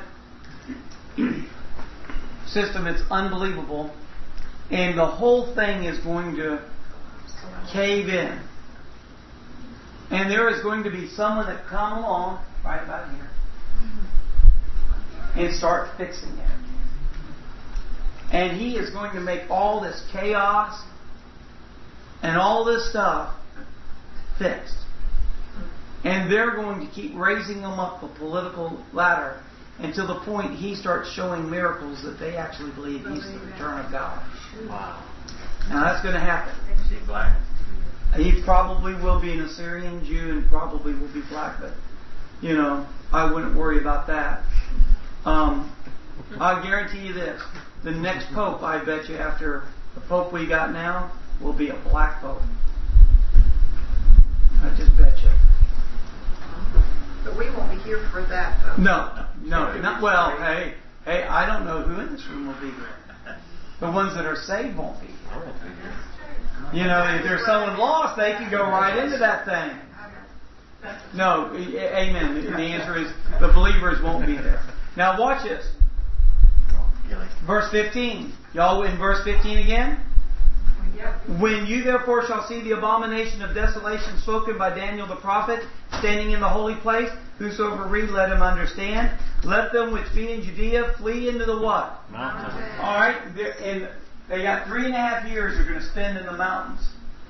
system. It's unbelievable. And the whole thing is going to cave in. And there is going to be someone that come along, right about here, and start fixing it. And he is going to make all this chaos and all this stuff fixed. And they're going to keep raising them up the political ladder until the point he starts showing miracles that they actually believe he's the return of God. Wow. Now that's going to happen. Is he black? He probably will be an Assyrian Jew and probably will be black, but, you know, I wouldn't worry about that. Um, I'll guarantee you this. The next pope, I bet you, after the pope we got now, will be a black pope. I just bet you. But we won't be here for that, though. No, no, no. Not, well, hey, hey, I don't know who in this room will be here. The ones that are saved won't be here. I won't be here. You know, if there's someone lost, they can go right into that thing. No, amen. The answer is the believers won't be there. Now watch this. Verse fifteen. Y'all in verse fifteen again? Yep. When you therefore shall see the abomination of desolation spoken by Daniel the prophet, standing in the holy place, whosoever read, let him understand. Let them which be in Judea flee into the what? Mountains. Alright, and they got three and a half years they're going to spend in the mountains.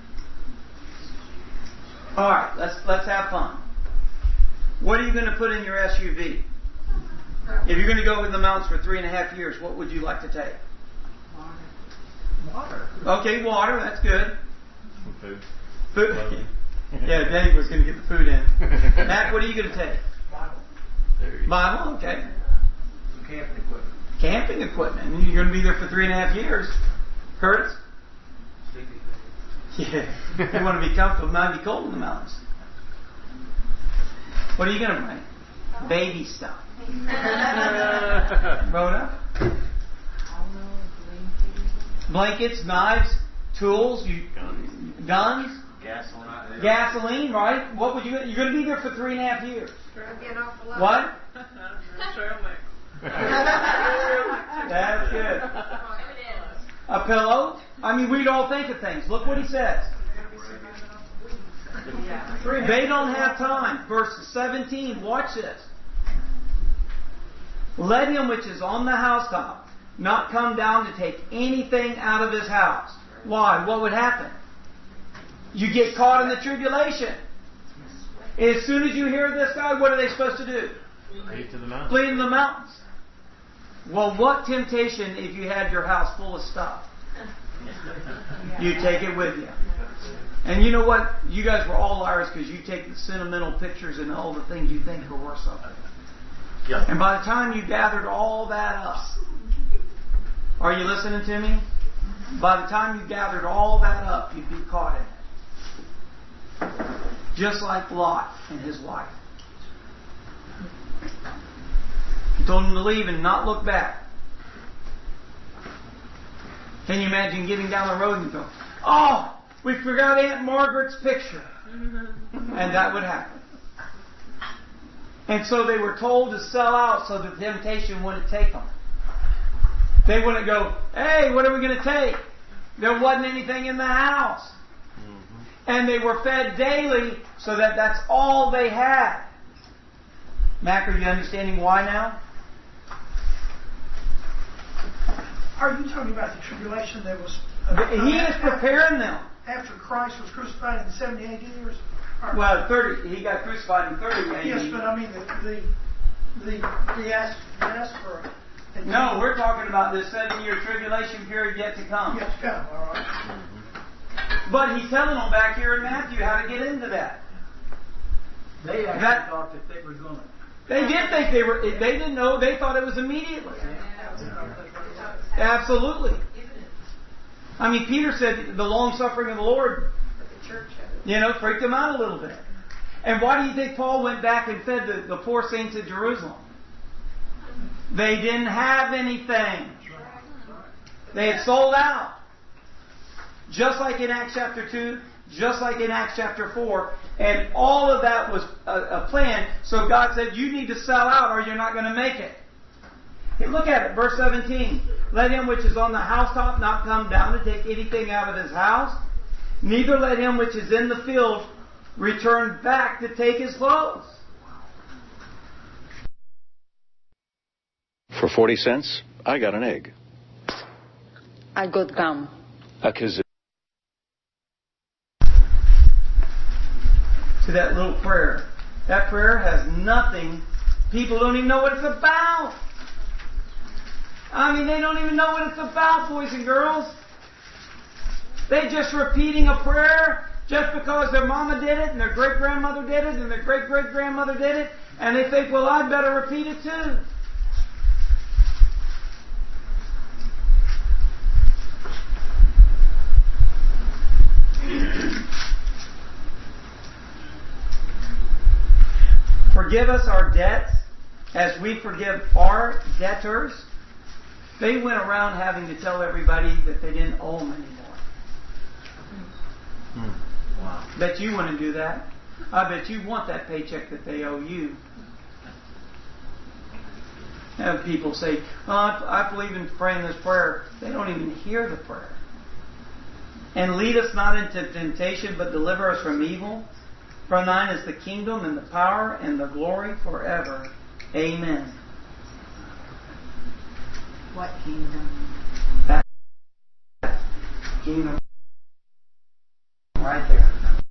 Alright, let's let's have fun. What are you going to put in your S U V? If you're going to go in the mountains for three and a half years, what would you like to take? Water. Okay, water, that's good. Some food. Food. Clothing. Yeah, Dave was going to get the food in. Mac, what are you going to take? Bible. There you Bible, okay. Some camping equipment. Camping equipment. And you're going to be there for three and a half years. Curtis? Sleeping things. Yeah. You want to be comfortable. It might be cold in the mountains. What are you going to bring? Baby stuff. Rhoda? Blankets, knives, tools, you, Guns. guns, Gasoline. gasoline, right? What would you? You're going to be there for three and a half years. Get off the line. What? That's good. A pillow. I mean, we'd all think of things. Look what he says. They don't have time. Verse seventeen. Watch this. Let him which is on the housetop not come down to take anything out of his house. Why? What would happen? You get caught in the tribulation. As soon as you hear this guy, what are they supposed to do? Flee to the mountains. Flee in the mountains. Well, what temptation if you had your house full of stuff? You take it with you. And you know what? You guys were all liars because you take the sentimental pictures and all the things you think are worth something. Yeah. And by the time you gathered all that up, are you listening to me? By the time you gathered all that up, you'd be caught in it. Just like Lot and his wife. He told him to leave and not look back. Can you imagine getting down the road and go, oh, we forgot Aunt Margaret's picture. And that would happen. And so they were told to sell out so the temptation wouldn't take them. They wouldn't go, hey, what are we going to take? There wasn't anything in the house. Mm-hmm. And they were fed daily so that that's all they had. Mac, are you understanding why now? Are you talking about the tribulation that was... Uh, He is preparing them. After Christ was crucified in the seventy A D years? Or, Well, thirty. He got crucified in thirty A D. yes, but I mean the the the the ask, the ask for. No, we're talking about this seven-year tribulation period yet to come. Yet to come. All right. But he's telling them back here in Matthew how to get into that. They actually That- thought that they were going to. They did think they were. They didn't know. They thought it was immediately. Absolutely. I mean, Peter said the long suffering of the Lord, you know, freaked him out a little bit. And why do you think Paul went back and fed the, the poor saints of Jerusalem? They didn't have anything. They had sold out. Just like in Acts chapter two, just like in Acts chapter four. And all of that was a, a plan. So God said, you need to sell out or you're not going to make it. Hey, look at it, verse seventeen. Let him which is on the housetop not come down to take anything out of his house. Neither let him which is in the field return back to take his clothes. For forty cents, I got an egg. I got gum. A kazoo. To that little prayer. That prayer has nothing. People don't even know what it's about. I mean, they don't even know what it's about, boys and girls. They're just repeating a prayer just because their mama did it and their great-grandmother did it and their great-great-grandmother did it. And they think, well, I'd better repeat it too. Forgive us our debts as we forgive our debtors. They went around having to tell everybody that they didn't owe them anymore. Hmm. Wow. Bet you want to do that. I bet you want that paycheck that they owe you. Have people say, oh, I believe in praying this prayer. They don't even hear the prayer. And lead us not into temptation, but deliver us from evil. For thine is the kingdom and the power and the glory forever. Amen. What kingdom? That kingdom. Right there.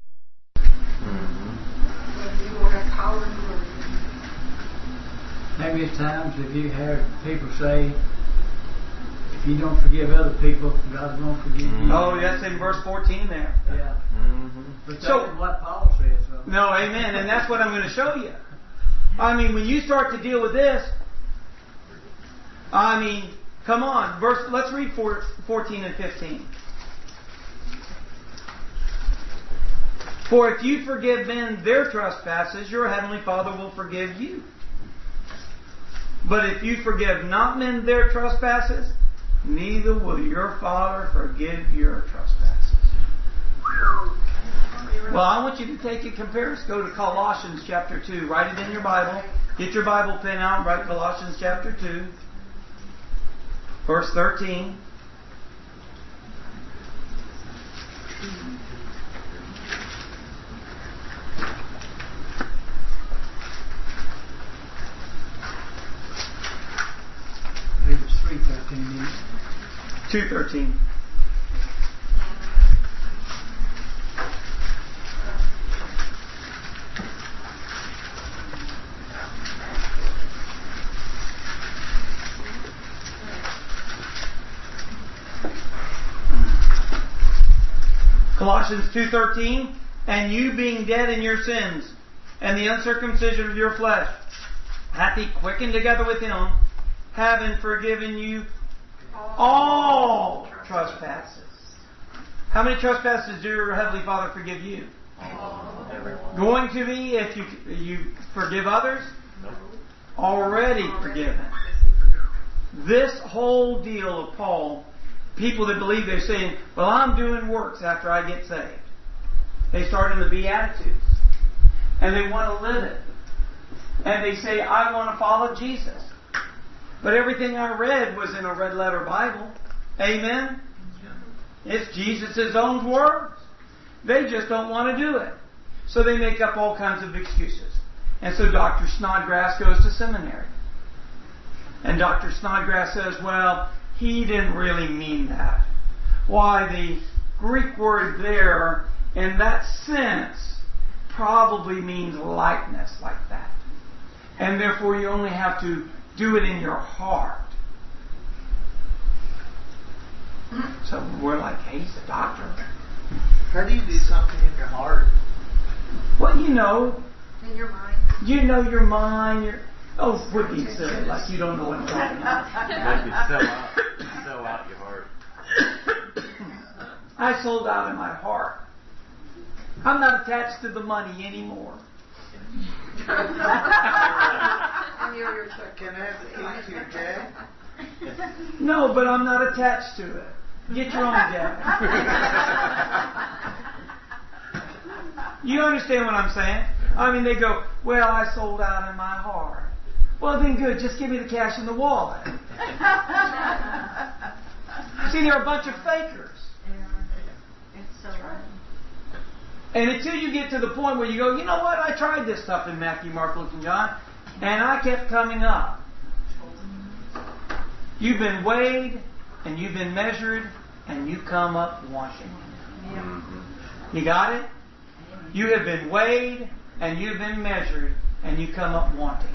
Mm-hmm. You will have power and glory. Maybe it's times if you hear people say, if you don't forgive other people, God won't forgive you. Oh, that's in verse fourteen there. Yeah. Mm-hmm. But that's so, what Paul says. So. No, amen. And that's what I'm going to show you. I mean, when you start to deal with this, I mean, come on. Verse. Let's read fourteen and fifteen. For if you forgive men their trespasses, your heavenly Father will forgive you. But if you forgive not men their trespasses, neither will your Father forgive your trespasses. Well, I want you to take a comparison. Go to Colossians chapter two. Write it in your Bible. Get your Bible pen out and write Colossians chapter two. Verse thirteen. I think it's three thirteen. two thirteen. Colossians two thirteen, and you being dead in your sins, and the uncircumcision of your flesh, hath he quickened together with him, having forgiven you all trespasses. How many trespasses do your Heavenly Father forgive you? All. Going to be if you you forgive others? Nope. Already forgiven. This whole deal of Paul, people that believe they're saying, well, I'm doing works after I get saved. They start in the Beatitudes. And they want to live it. And they say, I want to follow Jesus. But everything I read was in a red letter Bible. Amen? It's Jesus' own words. They just don't want to do it. So they make up all kinds of excuses. And so Doctor Snodgrass goes to seminary. And Doctor Snodgrass says, well, he didn't really mean that. Why, the Greek word there, in that sense, probably means likeness like that. And therefore you only have to do it in your heart. So we're like, hey, he's a doctor. How do you do something in your heart? Well, you know. In your mind. You know your mind. Your oh, would be silly, like you don't know what I'm talking about. Like you sell out, sell out your heart. I sold out in my heart. I'm not attached to the money anymore. And you're your Can I have the keys to your jag? No, but I'm not attached to it. Get your own jacket. You understand what I'm saying? I mean, they go, well, I sold out in my heart. Well, then good. Just give me the cash in the wallet. See, they're a bunch of fakers. It's so right. And until you get to the point where you go, you know what? I tried this stuff in Matthew, Mark, Luke, and John, and I kept coming up. You've been weighed, and you've been measured, and you come up wanting. You got it? You have been weighed, and you've been measured, and you come up wanting.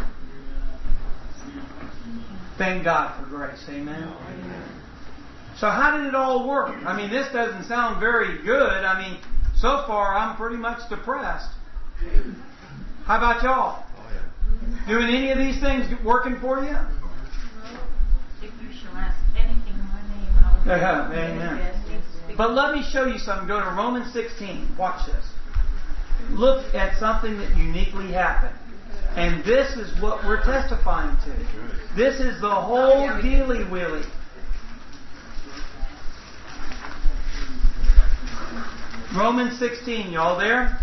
Thank God for grace. Amen? So how did it all work? I mean, this doesn't sound very good. I mean, so far I'm pretty much depressed. How about y'all? Doing any of these things working for you? If you shall ask anything in my name, I will. Yeah, amen. But let me show you something. Go to Romans sixteen. Watch this. Look at something that uniquely happened. And this is what we're testifying to. This is the whole dealy willy. Romans sixteen, y'all there?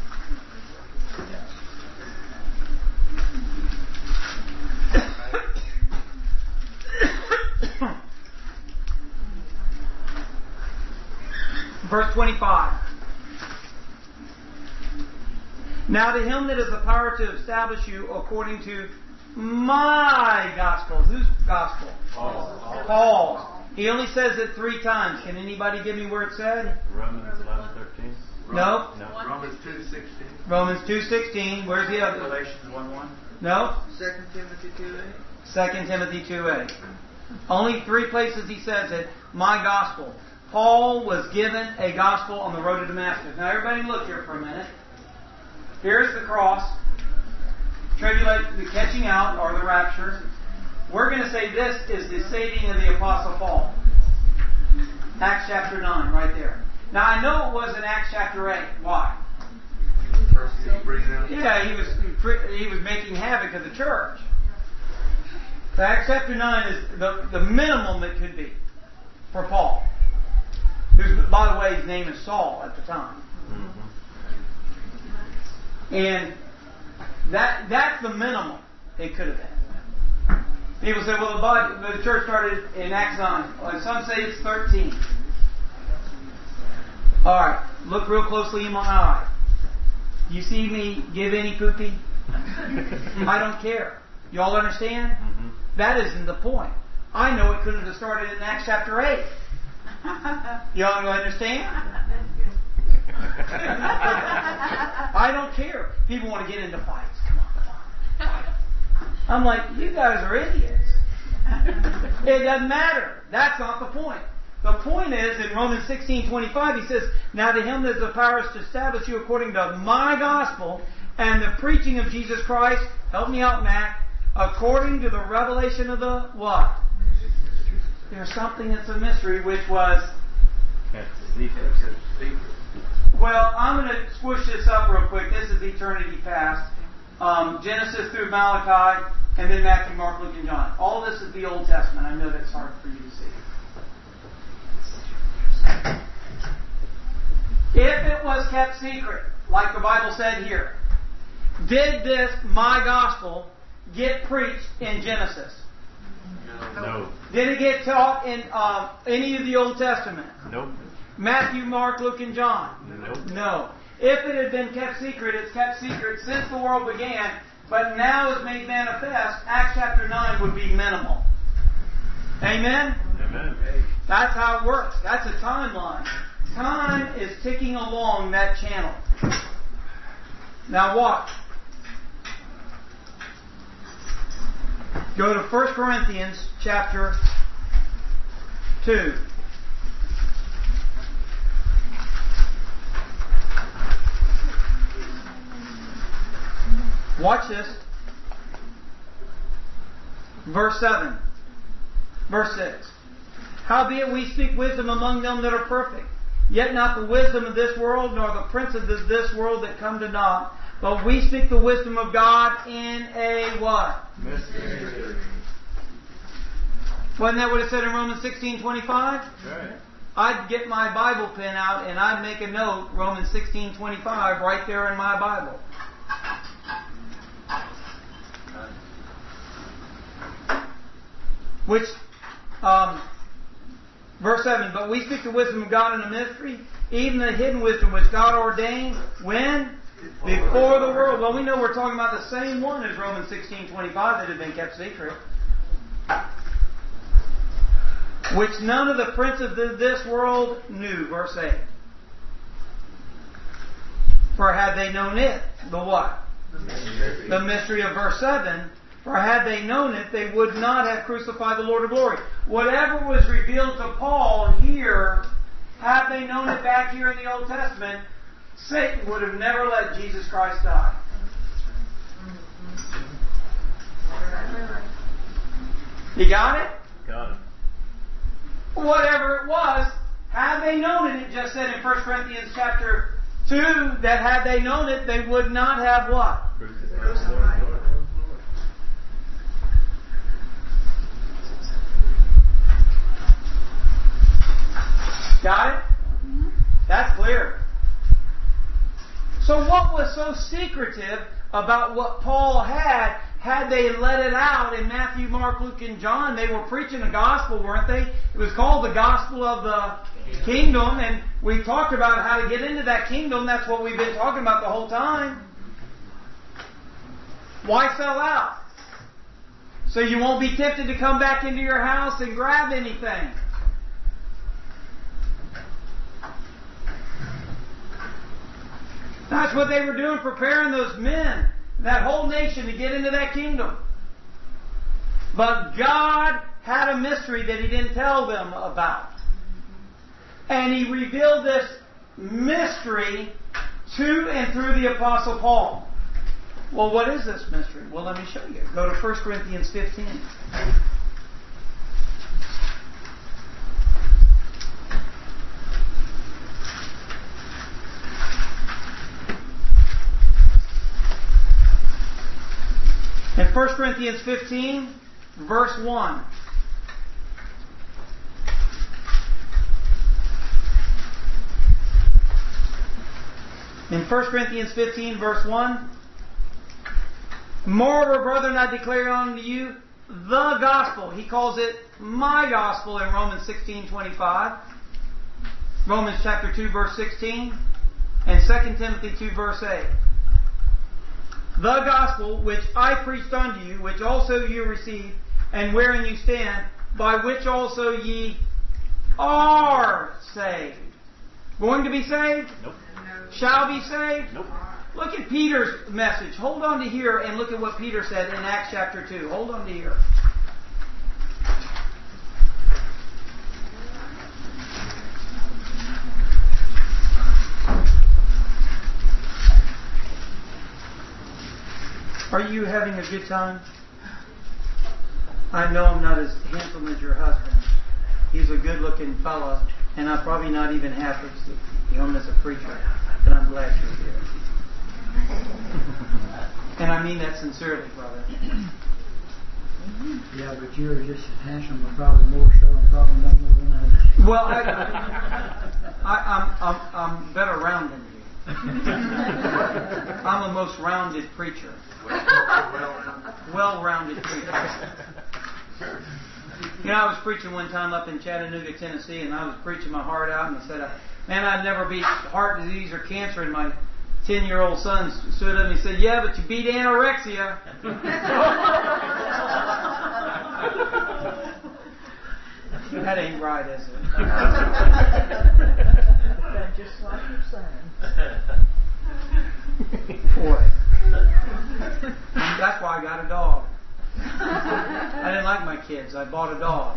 Verse twenty-five. Now to him that is the power to establish you according to my gospel. Whose gospel? Paul's. Paul's. He only says it three times. Can anybody give me where it said? Romans eleven thirteen. No. No. Romans two sixteen. Romans two sixteen. Where's the other? Galatians one one. No. Second Timothy two eight. Second Timothy two eight. Only three places he says it. My gospel. Paul was given a gospel on the road to Damascus. Now everybody look here for a minute. Here's the cross. Tribulate, the catching out, or the rapture. We're going to say this is the saving of the Apostle Paul. Acts chapter nine, right there. Now I know it was in Acts chapter eight. Why? Yeah, he was he was making havoc of the church. So Acts chapter nine is the, the minimum it could be for Paul. Who's, by the way, his name is Saul at the time. Mm-hmm. And that that's the minimum it could have been. People say, well, the, body, the church started in Acts nine. Well, some say it's thirteen. All right, look real closely in my eye. You see me give any poopy? I don't care. Y'all understand? Mm-hmm. That isn't the point. I know it couldn't have started in Acts chapter eight. Y'all understand? I don't care. People want to get into fights. Come on, come on. Fight. I'm like, you guys are idiots. It doesn't matter. That's not the point. The point is, in Romans sixteen twenty-five, he says, now to him that is the power to establish you according to my gospel and the preaching of Jesus Christ, help me out, Matt, according to the revelation of the what? There's something that's a mystery, which was... Well, I'm going to squish this up real quick. This is eternity past. Um, Genesis through Malachi, and then Matthew, Mark, Luke, and John. All this is the Old Testament. I know that's hard for you to see. If it was kept secret, like the Bible said here, did this, my gospel, get preached in Genesis? No. Did it get taught in uh, any of the Old Testament? Nope. Matthew, Mark, Luke, and John? Nope. No. If it had been kept secret, it's kept secret since the world began, but now is made manifest, Acts chapter nine would be minimal. Amen? Amen. That's how it works. That's a timeline. Time is ticking along that channel. Now watch. Go to First Corinthians chapter two. Watch this. Verse seven. Verse six. Howbeit we speak wisdom among them that are perfect, yet not the wisdom of this world, nor the princes of this world that come to naught. But we speak the wisdom of God in a what? Mystery. Wasn't that what it said in Romans sixteen twenty-five? Right. I'd get my Bible pen out and I'd make a note, Romans sixteen twenty-five, right there in my Bible. Which, um, verse seven, but we speak the wisdom of God in a mystery, even the hidden wisdom which God ordained, when? Before the world. Well, we know we're talking about the same one as Romans sixteen twenty-five that had been kept secret. Which none of the princes of this world knew, verse eight. For had they known it, the what? The mystery. The mystery of verse seven. For had they known it, they would not have crucified the Lord of glory. Whatever was revealed to Paul here, had they known it back here in the Old Testament, Satan would have never let Jesus Christ die. You got it? Got it. Whatever it was, had they known it, it just said in First Corinthians chapter two that had they known it, they would not have what? Got it? That's clear. So what was so secretive about what Paul had? Had they let it out in Matthew, Mark, Luke, and John, they were preaching the gospel, weren't they? It was called the gospel of the kingdom, and we talked about how to get into that kingdom. That's what we've been talking about the whole time. Why sell out? So you won't be tempted to come back into your house and grab anything. That's what they were doing, preparing those men, that whole nation to get into that kingdom. But God had a mystery that He didn't tell them about. And He revealed this mystery to and through the Apostle Paul. Well, what is this mystery? Well, let me show you. Go to First Corinthians fifteen. In First Corinthians fifteen, verse one. In First Corinthians fifteen, verse one. Moreover, brethren, I declare unto you the gospel. He calls it my gospel in Romans sixteen twenty-five. Romans chapter two, verse sixteen. And Second Timothy two, verse eight. The gospel which I preached unto you, which also you received, and wherein you stand, by which also ye are saved. Going to be saved? Nope. Shall be saved? Nope. Look at Peter's message. Hold on to here and look at what Peter said in Acts chapter two. Hold on to here. Are you having a good time? I know I'm not as handsome as your husband. He's a good-looking fella, and I'm probably not even half as young as a preacher. But I'm glad you're here. And I mean that sincerely, brother. Yeah, but you're just as handsome, but probably more so, and probably no more than I am. Well, I, I, I'm, I'm, I'm better round than you. I'm a most rounded preacher. Well-rounded preacher. You know, I was preaching one time up in Chattanooga, Tennessee, and I was preaching my heart out, and I said, man, I'd never beat heart disease or cancer. And my ten-year-old son stood up and he said, yeah, but you beat anorexia. That ain't right, is it? That's just like your son. Boy. That's why I got a dog. I didn't like my kids. I bought a dog.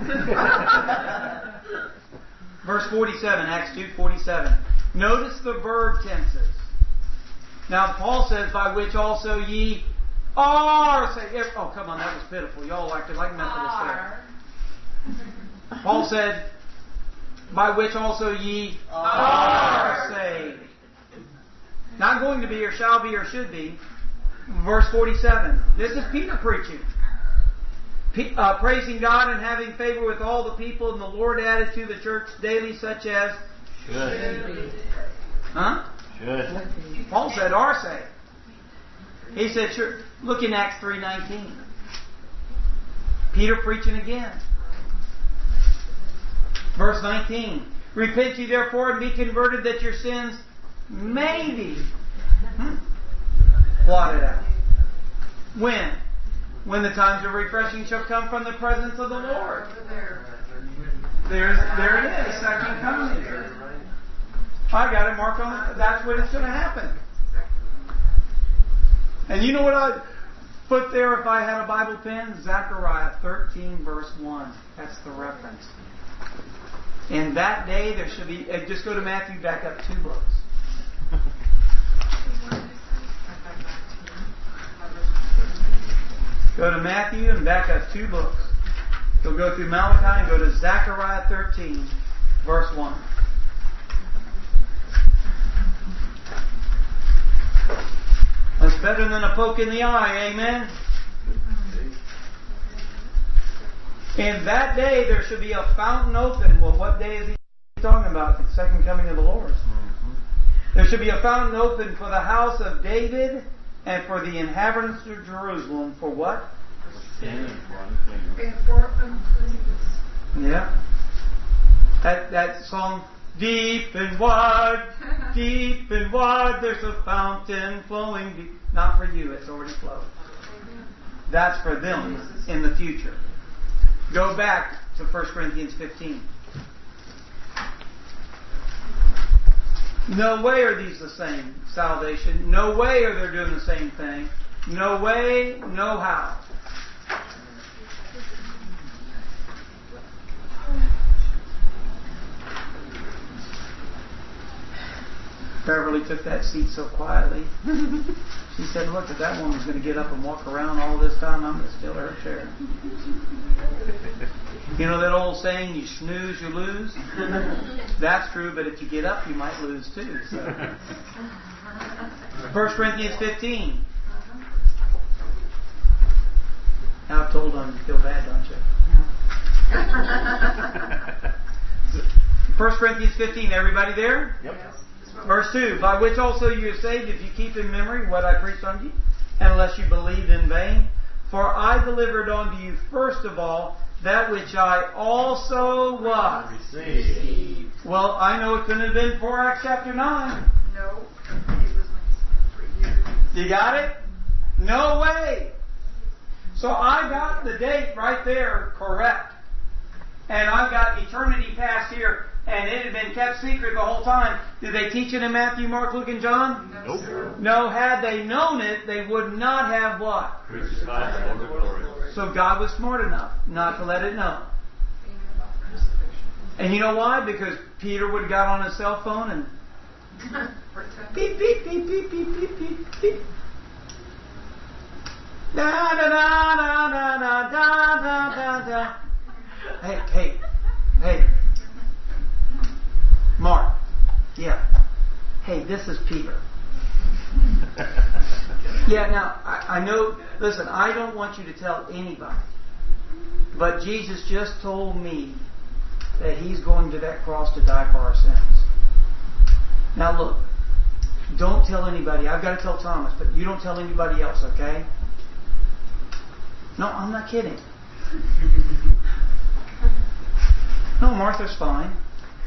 Verse forty-seven, Acts two forty-seven. Notice the verb tenses. Now Paul says, by which also ye are saved. Oh, come on, that was pitiful. Y'all acted like Methodists there. Paul said, by which also ye are saved. Not going to be or shall be or should be. Verse forty-seven. This is Peter preaching. uh, praising God and having favor with all the people, and the Lord added to the church daily such as Should. Huh? Should. Paul said, "Are saved." He said, "Sure." Look in Acts three nineteen. Peter preaching again. Verse nineteen. Repent ye therefore and be converted, that your sins may be hmm, blotted out. When? When the times of refreshing shall come from the presence of the Lord. There's, there it is, second coming. I got it marked on it. That's when it's going to happen. And you know what I put there if I had a Bible pen? Zechariah thirteen verse one. That's the reference. In that day there should be, uh, just go to Matthew, back up two books. Go to Matthew and back up two books. You'll go through Malachi and go to Zechariah thirteen verse one. That's better than a poke in the eye, amen? In that day there should be a fountain open. Well, what day is he talking about? The second coming of the Lord. Mm-hmm. There should be a fountain open for the house of David and for the inhabitants of Jerusalem. For what? Yeah. That that song, deep and wide, deep and wide, there's a fountain flowing deep. Not for you, it's already flowed. That's for them in the future. Go back to First Corinthians fifteen. No way are these the same salvation. No way are they doing the same thing. No way, no how. Beverly took that seat so quietly. She said, "Look, if that woman's going to get up and walk around all this time, I'm going to steal her chair." You know that old saying, you snooze, you lose? That's true, but if you get up, you might lose too. So. First Corinthians fifteen. Now I've told them you feel bad, don't you? First Corinthians fifteen, everybody there? Yep. Verse two, by which also you are saved, if you keep in memory what I preached unto you, unless you believed in vain. For I delivered unto you first of all that which I also what? Received. Well, I know it couldn't have been for Acts chapter nine. No, it was three years. You got it? No way. So I got the date right there correct. And I've got eternity past here. And it had been kept secret the whole time. Did they teach it in Matthew, Mark, Luke, and John? Nope. No, had they known it, they would not have what? Crucified the Lord of glory. So God was smart enough not to let it know. And you know why? Because Peter would have got on his cell phone and beep, beep, beep, beep, beep, beep, beep, beep. Da da da da da da da da da. Hey, hey, hey. Mark. Yeah. Hey, this is Peter. Yeah, now, I, I know, listen, I don't want you to tell anybody. But Jesus just told me that He's going to that cross to die for our sins. Now look, don't tell anybody. I've got to tell Thomas, but you don't tell anybody else, okay? No, I'm not kidding. No, Martha's fine.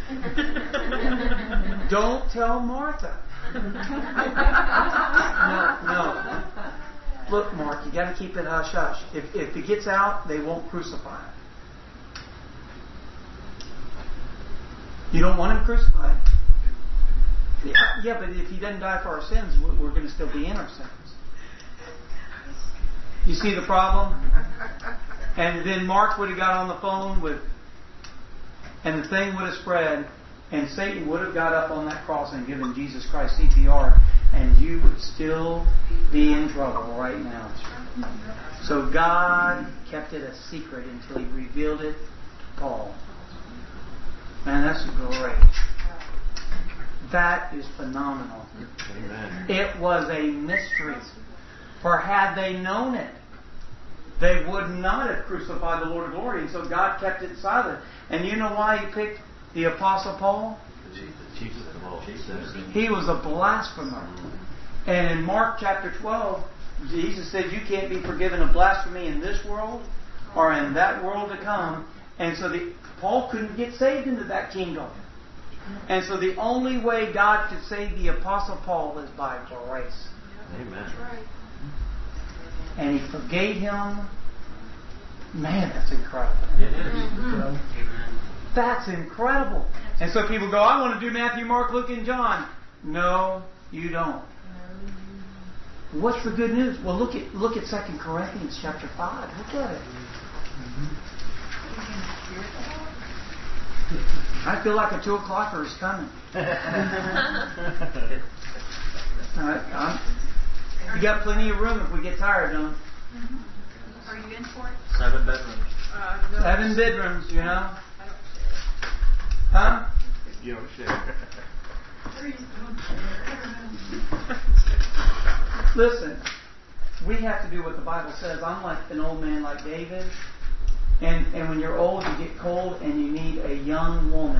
Don't tell Martha. No, no. Look, Mark, you got to keep it hush hush. If if it gets out, they won't crucify him. You don't want him crucified. Yeah, yeah, but if he doesn't die for our sins, we're going to still be in our sins. You see the problem? And then Mark would have got on the phone with, and the thing would have spread, and Satan would have got up on that cross and given Jesus Christ C P R, and you would still be in trouble right now. So God kept it a secret until He revealed it to Paul. Man, that's great. That is phenomenal. Amen. It was a mystery. For had they known it, they would not have crucified the Lord of glory. And so God kept it silent. And you know why He picked the Apostle Paul? He was a blasphemer. And in Mark chapter twelve, Jesus said, you can't be forgiven of blasphemy in this world or in that world to come. And so the, Paul couldn't get saved into that kingdom. And so the only way God could save the Apostle Paul was by grace. Amen. And He forgave him. Man, that's incredible. It is. Amen. That's incredible. And so people go, I want to do Matthew, Mark, Luke, and John. No, you don't. What's the good news? Well, look at look at Second Corinthians chapter five. Look at it. I feel like a two o'clocker is coming. All right, I'm, you got plenty of room if we get tired, don't you? Are you in for it? Seven bedrooms. Uh, no. Seven bedrooms, you know. Huh? You don't share. Listen, we have to do what the Bible says. I'm like an old man like David. And and when you're old, you get cold and you need a young woman.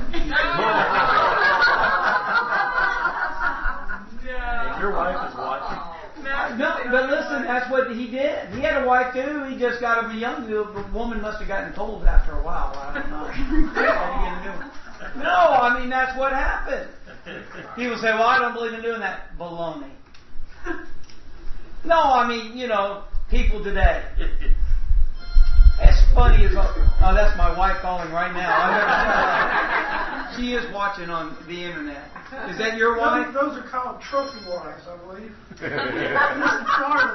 Your wife is watching. No, but listen, that's what he did. He had a wife too. He just got him a young woman. Must have gotten cold after a while. I don't know. No, I mean that's what happened. He will say, "Well, I don't believe in doing that." Baloney. No, I mean you know people today. As funny as oh, that's my wife calling right now. I she is watching on the internet. Is that your wife? Those, those are called trophy wives, I believe. In Florida,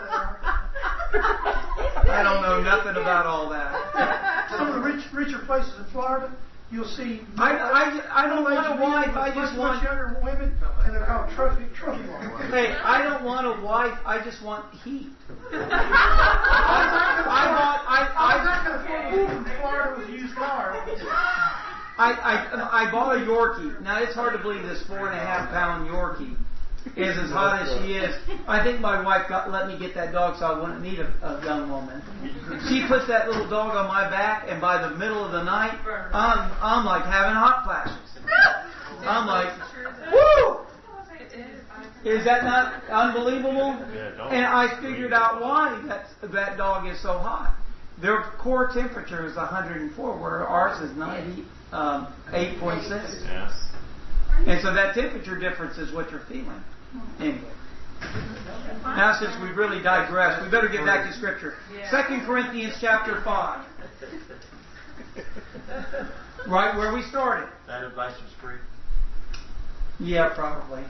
I don't know nothing about all that. Some of the rich, richer places in Florida, you'll see. I, I, I don't want a wife. I just want much younger women, and they're called trophy trophy wives. Hey, I don't want a wife. I just want heat. I, I want. I. I'm I. not going to move from Florida with used cars. I, I, I bought a Yorkie. Now, it's hard to believe this four and a half pound Yorkie is as hot as she is. I think my wife got, let me get that dog so I wouldn't need a, a young woman. She puts that little dog on my back, and by the middle of the night, I'm, I'm like having hot flashes. I'm like, woo! Is that not unbelievable? And I figured out why that, that dog is so hot. Their core temperature is one hundred four, where ours is ninety-eight point six. Yes. And so that temperature difference is what you're feeling. Anyway. Now since we really digressed, we better get back to Scripture. Second Corinthians chapter five. Right where we started. That advice was free. Yeah, probably.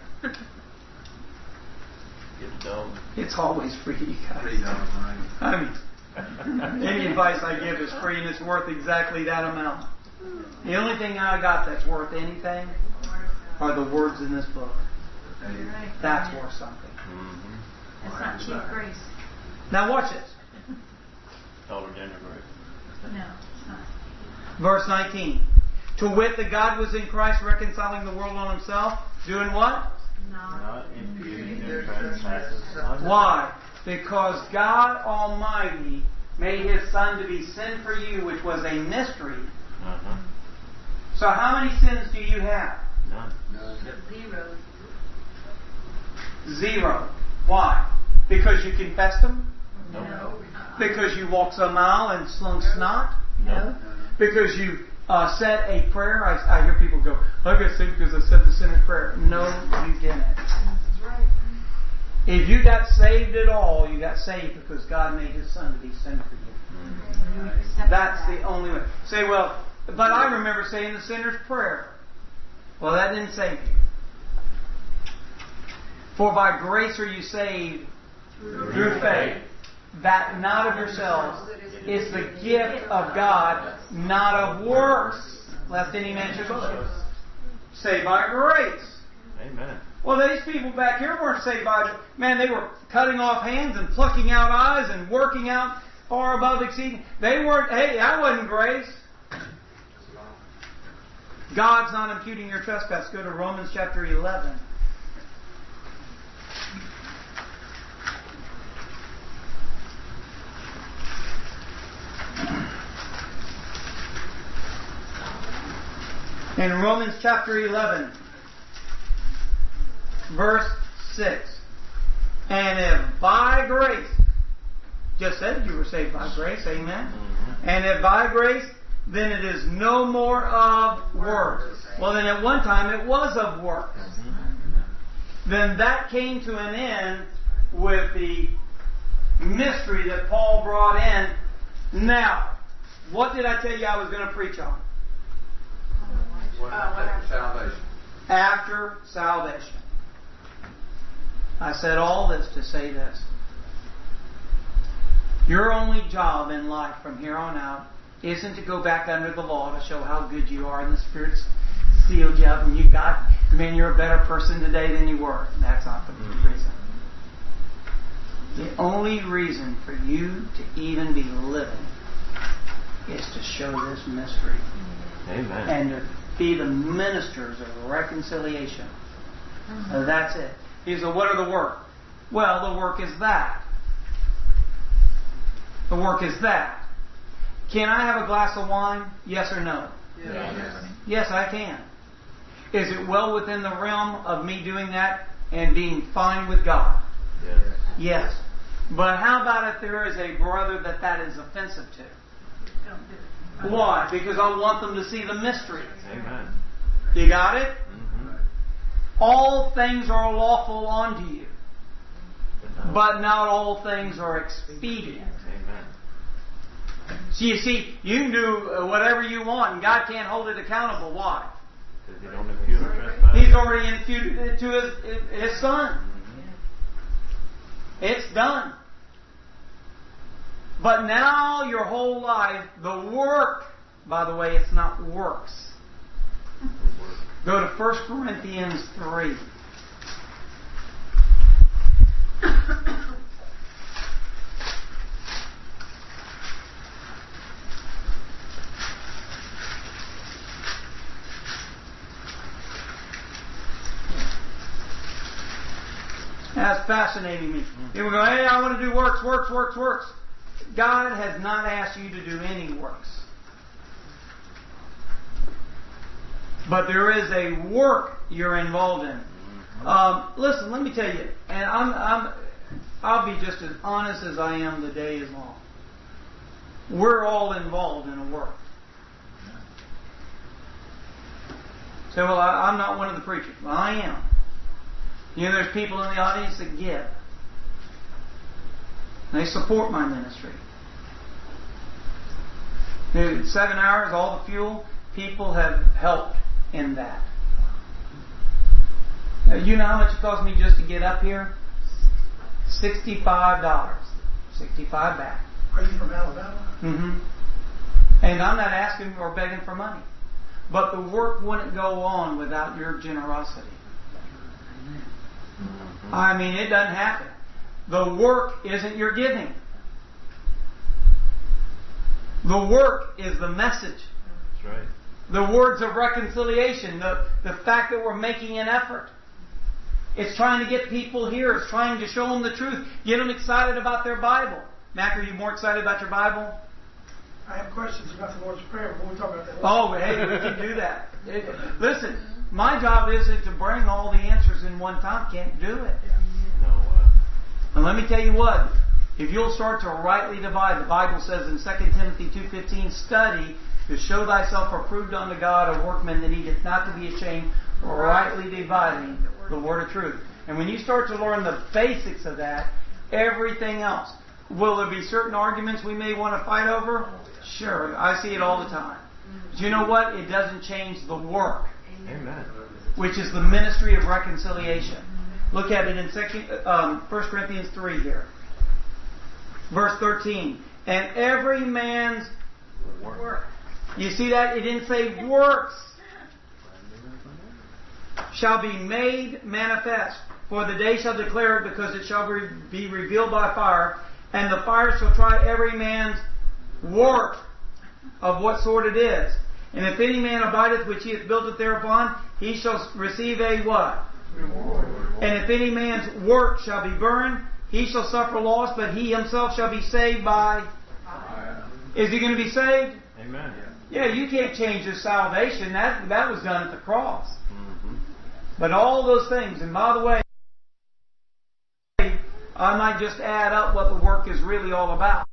Get a dome. It's always free, you guys. Three dollars, right? I mean, any advice I give is free and it's worth exactly that amount. The only thing I got that's worth anything are the words in this book. That's worth something. Mm-hmm. That's not cheap grace. Now watch this. Dollar dinner grace. No, it's not. Verse nineteen. To wit, that God was in Christ reconciling the world on Himself. Doing what? Not imputing their trespasses. Why? Because God Almighty made His Son to be sin for you, which was a mystery. Uh-huh. So how many sins do you have? None. Zero. Zero. Why? Because you confessed them? No. Because you walked a mile and slung snot? No. Because you uh, said a prayer? I, I hear people go, I got saved because I said the sinner's prayer. No, you didn't. That's right. If you got saved at all, you got saved because God made His Son to be sin for you. Mm-hmm. That's the only way. Say, well, but I remember saying the sinner's prayer. Well, that didn't save you. For by grace are you saved through faith, that not of yourselves. It's the gift of God, not of works, lest any man should boast. Saved by grace. Amen. Well, these people back here weren't saved by, man, they were cutting off hands and plucking out eyes and working out far above exceeding. They weren't, hey, that wasn't grace. God's not imputing your trespass. Go to Romans chapter eleven. In Romans chapter eleven, verse six. And if by grace, just said you were saved by grace, amen? Mm-hmm. And if by grace, then it is no more of works. Well, then at one time it was of works. Mm-hmm. Then that came to an end with the mystery that Paul brought in. Now, what did I tell you I was going to preach on? After salvation. After salvation. I said all this to say this. Your only job in life from here on out isn't to go back under the law to show how good you are and the Spirit's sealed you up and you got, man, you're a better person today than you were. That's not the reason. The only reason for you to even be living is to show this mystery. Amen. And to be the ministers of reconciliation. Uh, that's it. He said, what are the work? Well, the work is that. The work is that. Can I have a glass of wine? Yes or no? Yes. Yes, I can. Is it well within the realm of me doing that and being fine with God? Yes. Yes. But how about if there is a brother that that is offensive to? Why? Because I want them to see the mystery. Amen. You got it? Mm-hmm. All things are lawful unto you, but not all things are expedient. Amen. So you see, you can do whatever you want, and God can't hold it accountable. Why? Because you don't impute or trespass. He's already imputed it to his, his Son. Mm-hmm. It's done. But now your whole life, the work, by the way, it's not works. Go to First Corinthians three. That's fascinating me. People go, hey, I want to do works, works, works, works. God has not asked you to do any works. But there is a work you're involved in. Um, listen, let me tell you, and I'm, I'm, I'll be just as honest as I am the day is long. We're all involved in a work. Say, well, I, I'm not one of the preachers. Well, I am. You know, there's people in the audience that give. They support my ministry. Dude, seven hours, all the fuel, people have helped in that. Now, you know how much it cost me just to get up here? sixty-five dollars. sixty-five back. Are you from Alabama? Mm-hmm. And I'm not asking or begging for money. But the work wouldn't go on without your generosity. Mm-hmm. I mean, it doesn't happen. The work isn't your giving. The work is the message. That's right. The words of reconciliation. The, the fact that we're making an effort. It's trying to get people here. It's trying to show them the truth. Get them excited about their Bible. Mac, are you more excited about your Bible? I have questions about the Lord's Prayer, but we'll talk about that later. Oh, hey, we can do that. It, listen, my job isn't to bring all the answers in one time. Can't do it. No. Uh, And let me tell you what, if you'll start to rightly divide, the Bible says in Second Timothy two fifteen, study to show thyself approved unto God, a workman that needeth not to be ashamed, rightly dividing the word of truth. And when you start to learn the basics of that, everything else. Will there be certain arguments we may want to fight over? Sure, I see it all the time. But you know what? It doesn't change the work. Amen. Which is the ministry of reconciliation. Look at it in section, um, First Corinthians three here. Verse thirteen. And every man's work. You see that? It didn't say works. Shall be made manifest. For the day shall declare it, because it shall be revealed by fire. And the fire shall try every man's work, of what sort it is. And if any man abideth which he hath built it thereupon, he shall receive a what? Reward. And if any man's work shall be burned, he shall suffer loss, but he himself shall be saved by fire. Is he going to be saved? Amen. Yeah, you can't change His salvation. That that was done at the cross. Mm-hmm. But all those things, and by the way, I might just add up what the work is really all about.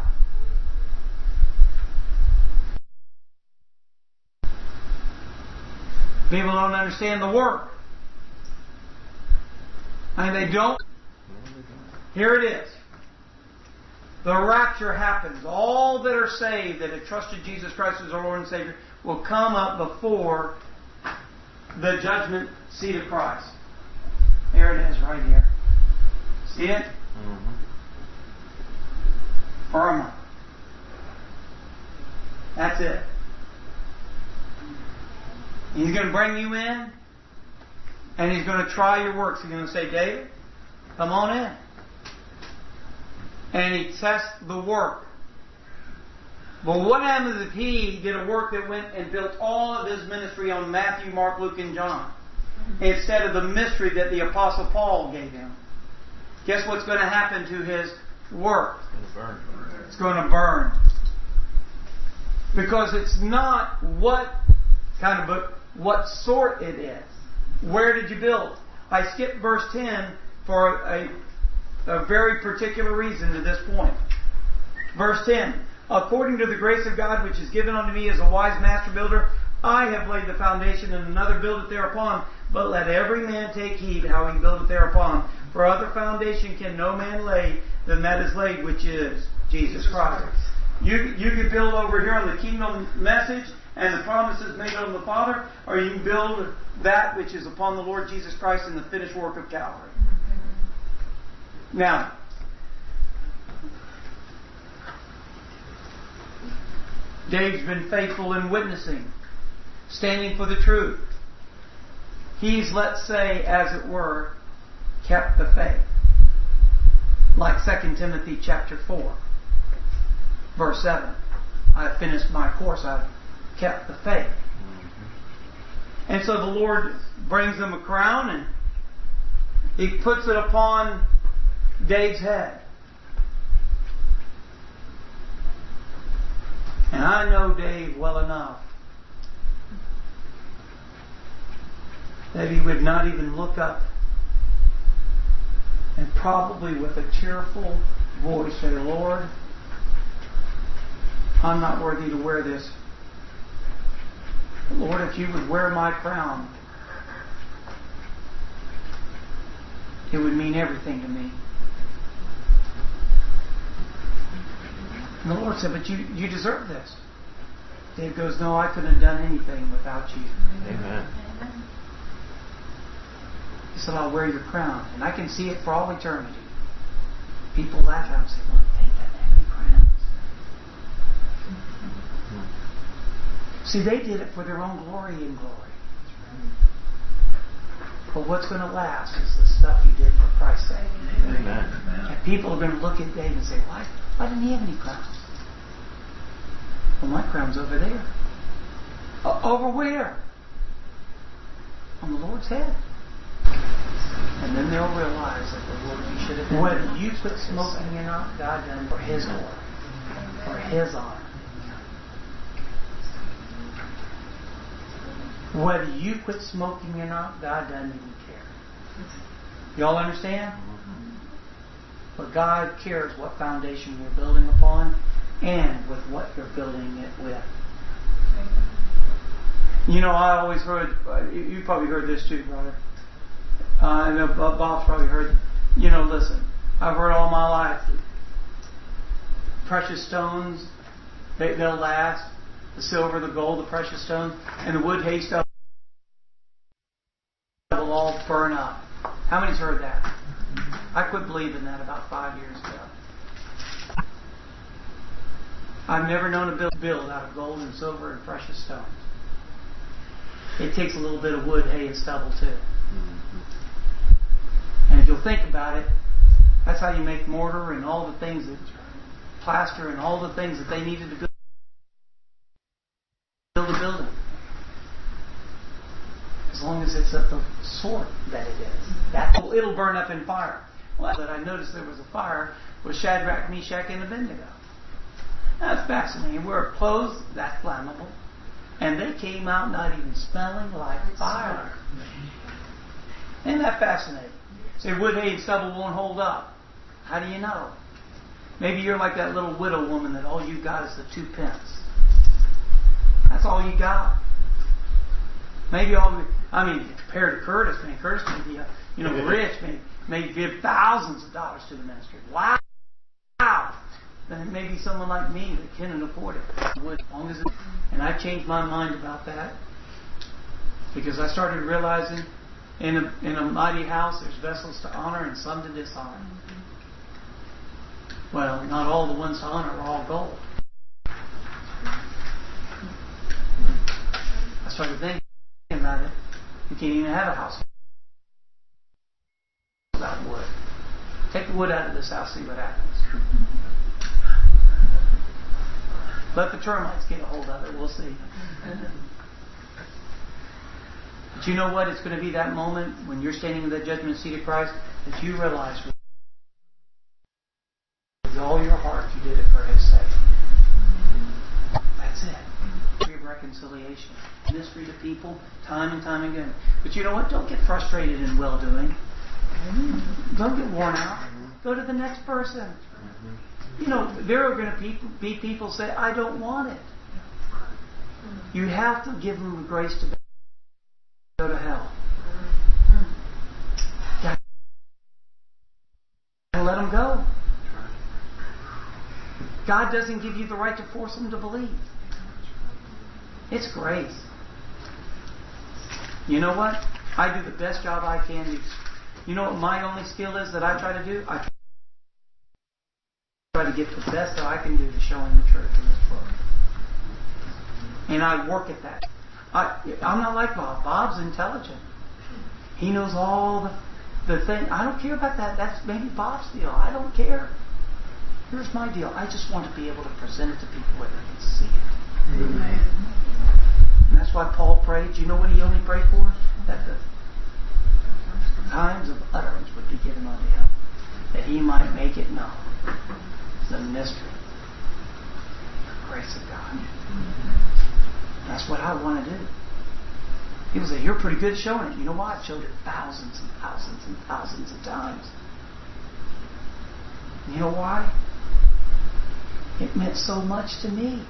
People don't understand the work. I mean, they don't. Here it is. The rapture happens. All that are saved, that have trusted Jesus Christ as our Lord and Savior, will come up before the judgment seat of Christ. There it is, right here. See it? Mm-hmm. Firmly. That's it. He's going to bring you in, and He's going to try your works. He's going to say, David, come on in. And He tests the work. But what happens if He did a work that went and built all of His ministry on Matthew, Mark, Luke, and John, instead of the mystery that the Apostle Paul gave him? Guess what's going to happen to his work? It's going to burn. It's going to burn. Because it's not what kind of book, what sort it is. Where did you build? I skipped verse ten for a, a very particular reason to this point. Verse ten. According to the grace of God which is given unto me as a wise master builder, I have laid the foundation, and another buildeth thereupon. But let every man take heed how he buildeth thereupon. For other foundation can no man lay than that is laid, which is Jesus Christ. You you can build over here on the kingdom message and the promises made on the Father, or you can build that which is upon the Lord Jesus Christ and the finished work of Calvary. Now, Dave's been faithful in witnessing, standing for the truth. He's, let's say, as it were, kept the faith. Like Second Timothy chapter four, verse seven. I've finished my course. I've kept the faith. Mm-hmm. And so the Lord brings him a crown and He puts it upon Dave's head. And I know Dave well enough that he would not even look up and probably with a tearful voice say, Lord, I'm not worthy to wear this. Lord, if you would wear my crown, it would mean everything to me. And the Lord said, but you, you deserve this. Dave goes, no, I couldn't have done anything without you. Amen. He said, I'll wear your crown. And I can see it for all eternity. People laugh at him and say, well, they doesn't have any crowns. See, they did it for their own glory and glory. But what's going to last is the stuff you did for Christ's sake. Amen. And people are going to look at Dave and say, why, why didn't he have any crowns? Well, my crown's over there. Uh, over where? On the Lord's head. And then they'll realize that the Lord, you should have done. Whether you quit smoking or not, God done for His glory, for His honor. Whether you quit smoking or not, God doesn't even care. Y'all understand? But God cares what foundation you're building upon and with what you're building it with. You know, I always heard, you probably heard this too, brother. Uh, I know Bob's probably heard, you know, listen, I've heard all my life, precious stones, they, they'll last. The silver, the gold, the precious stones, and the wood, hay, stuff will all burn up. How many's heard that? I quit believing that about five years ago. I've never known a build, build out of gold and silver and precious stones. It takes a little bit of wood, hay, and stubble too. And if you'll think about it, that's how you make mortar and all the things that plaster and all the things that they needed to build. build a building. As long as it's of the sort that it is. That, it'll burn up in fire. Well, that I noticed there was a fire was Shadrach, Meshach, and Abednego. That's fascinating. Wear clothes that's flammable. And they came out not even smelling like fire. Isn't that fascinating? Say, wood, hay, and stubble won't hold up. How do you know? Maybe you're like that little widow woman that all you got is the two pence. That's all you got. Maybe all, I mean, compared to Curtis, man, Curtis may be, a, you know, rich, may, may give thousands of dollars to the ministry. Wow. Wow. Then maybe someone like me that can afford it. As long as it, and I changed my mind about that because I started realizing in a, in a mighty house there's vessels to honor and some to dishonor. Well, not all the ones to honor are all gold. I started thinking about it. You can't even have a house without wood. Take the wood out of this house, see what happens. Let the termites get a hold of it. We'll see. But you know what? It's going to be that moment when you're standing in the judgment seat of Christ that you realize with all your heart you did it for His sake. That's it. Free of reconciliation. Mystery to people, time and time again. But you know what? Don't get frustrated in well-doing. Don't get worn out. Go to the next person. You know, there are going to be, be people say, I don't want it. You have to give them the grace to go to hell. You gotta let them go. God doesn't give you the right to force them to believe. It's grace. You know what? I do the best job I can do. You know what my only skill is that I try to do? I try to get the best that I can do to show Him the truth in this book. And I work at that. I, I'm not like Bob. Bob's intelligent. He knows all the, the things. I don't care about that. That's maybe Bob's deal. I don't care. Here's my deal. I just want to be able to present it to people where they can see it. Amen. And that's why Paul prayed. Do you know what he only prayed for? That the times of utterance would be given unto him, that he might make it known. The mystery, the grace of God. That's what I want to do. People say, you're pretty good at showing it. You know why? I've showed it thousands and thousands and thousands of times. You know why? It meant so much to me.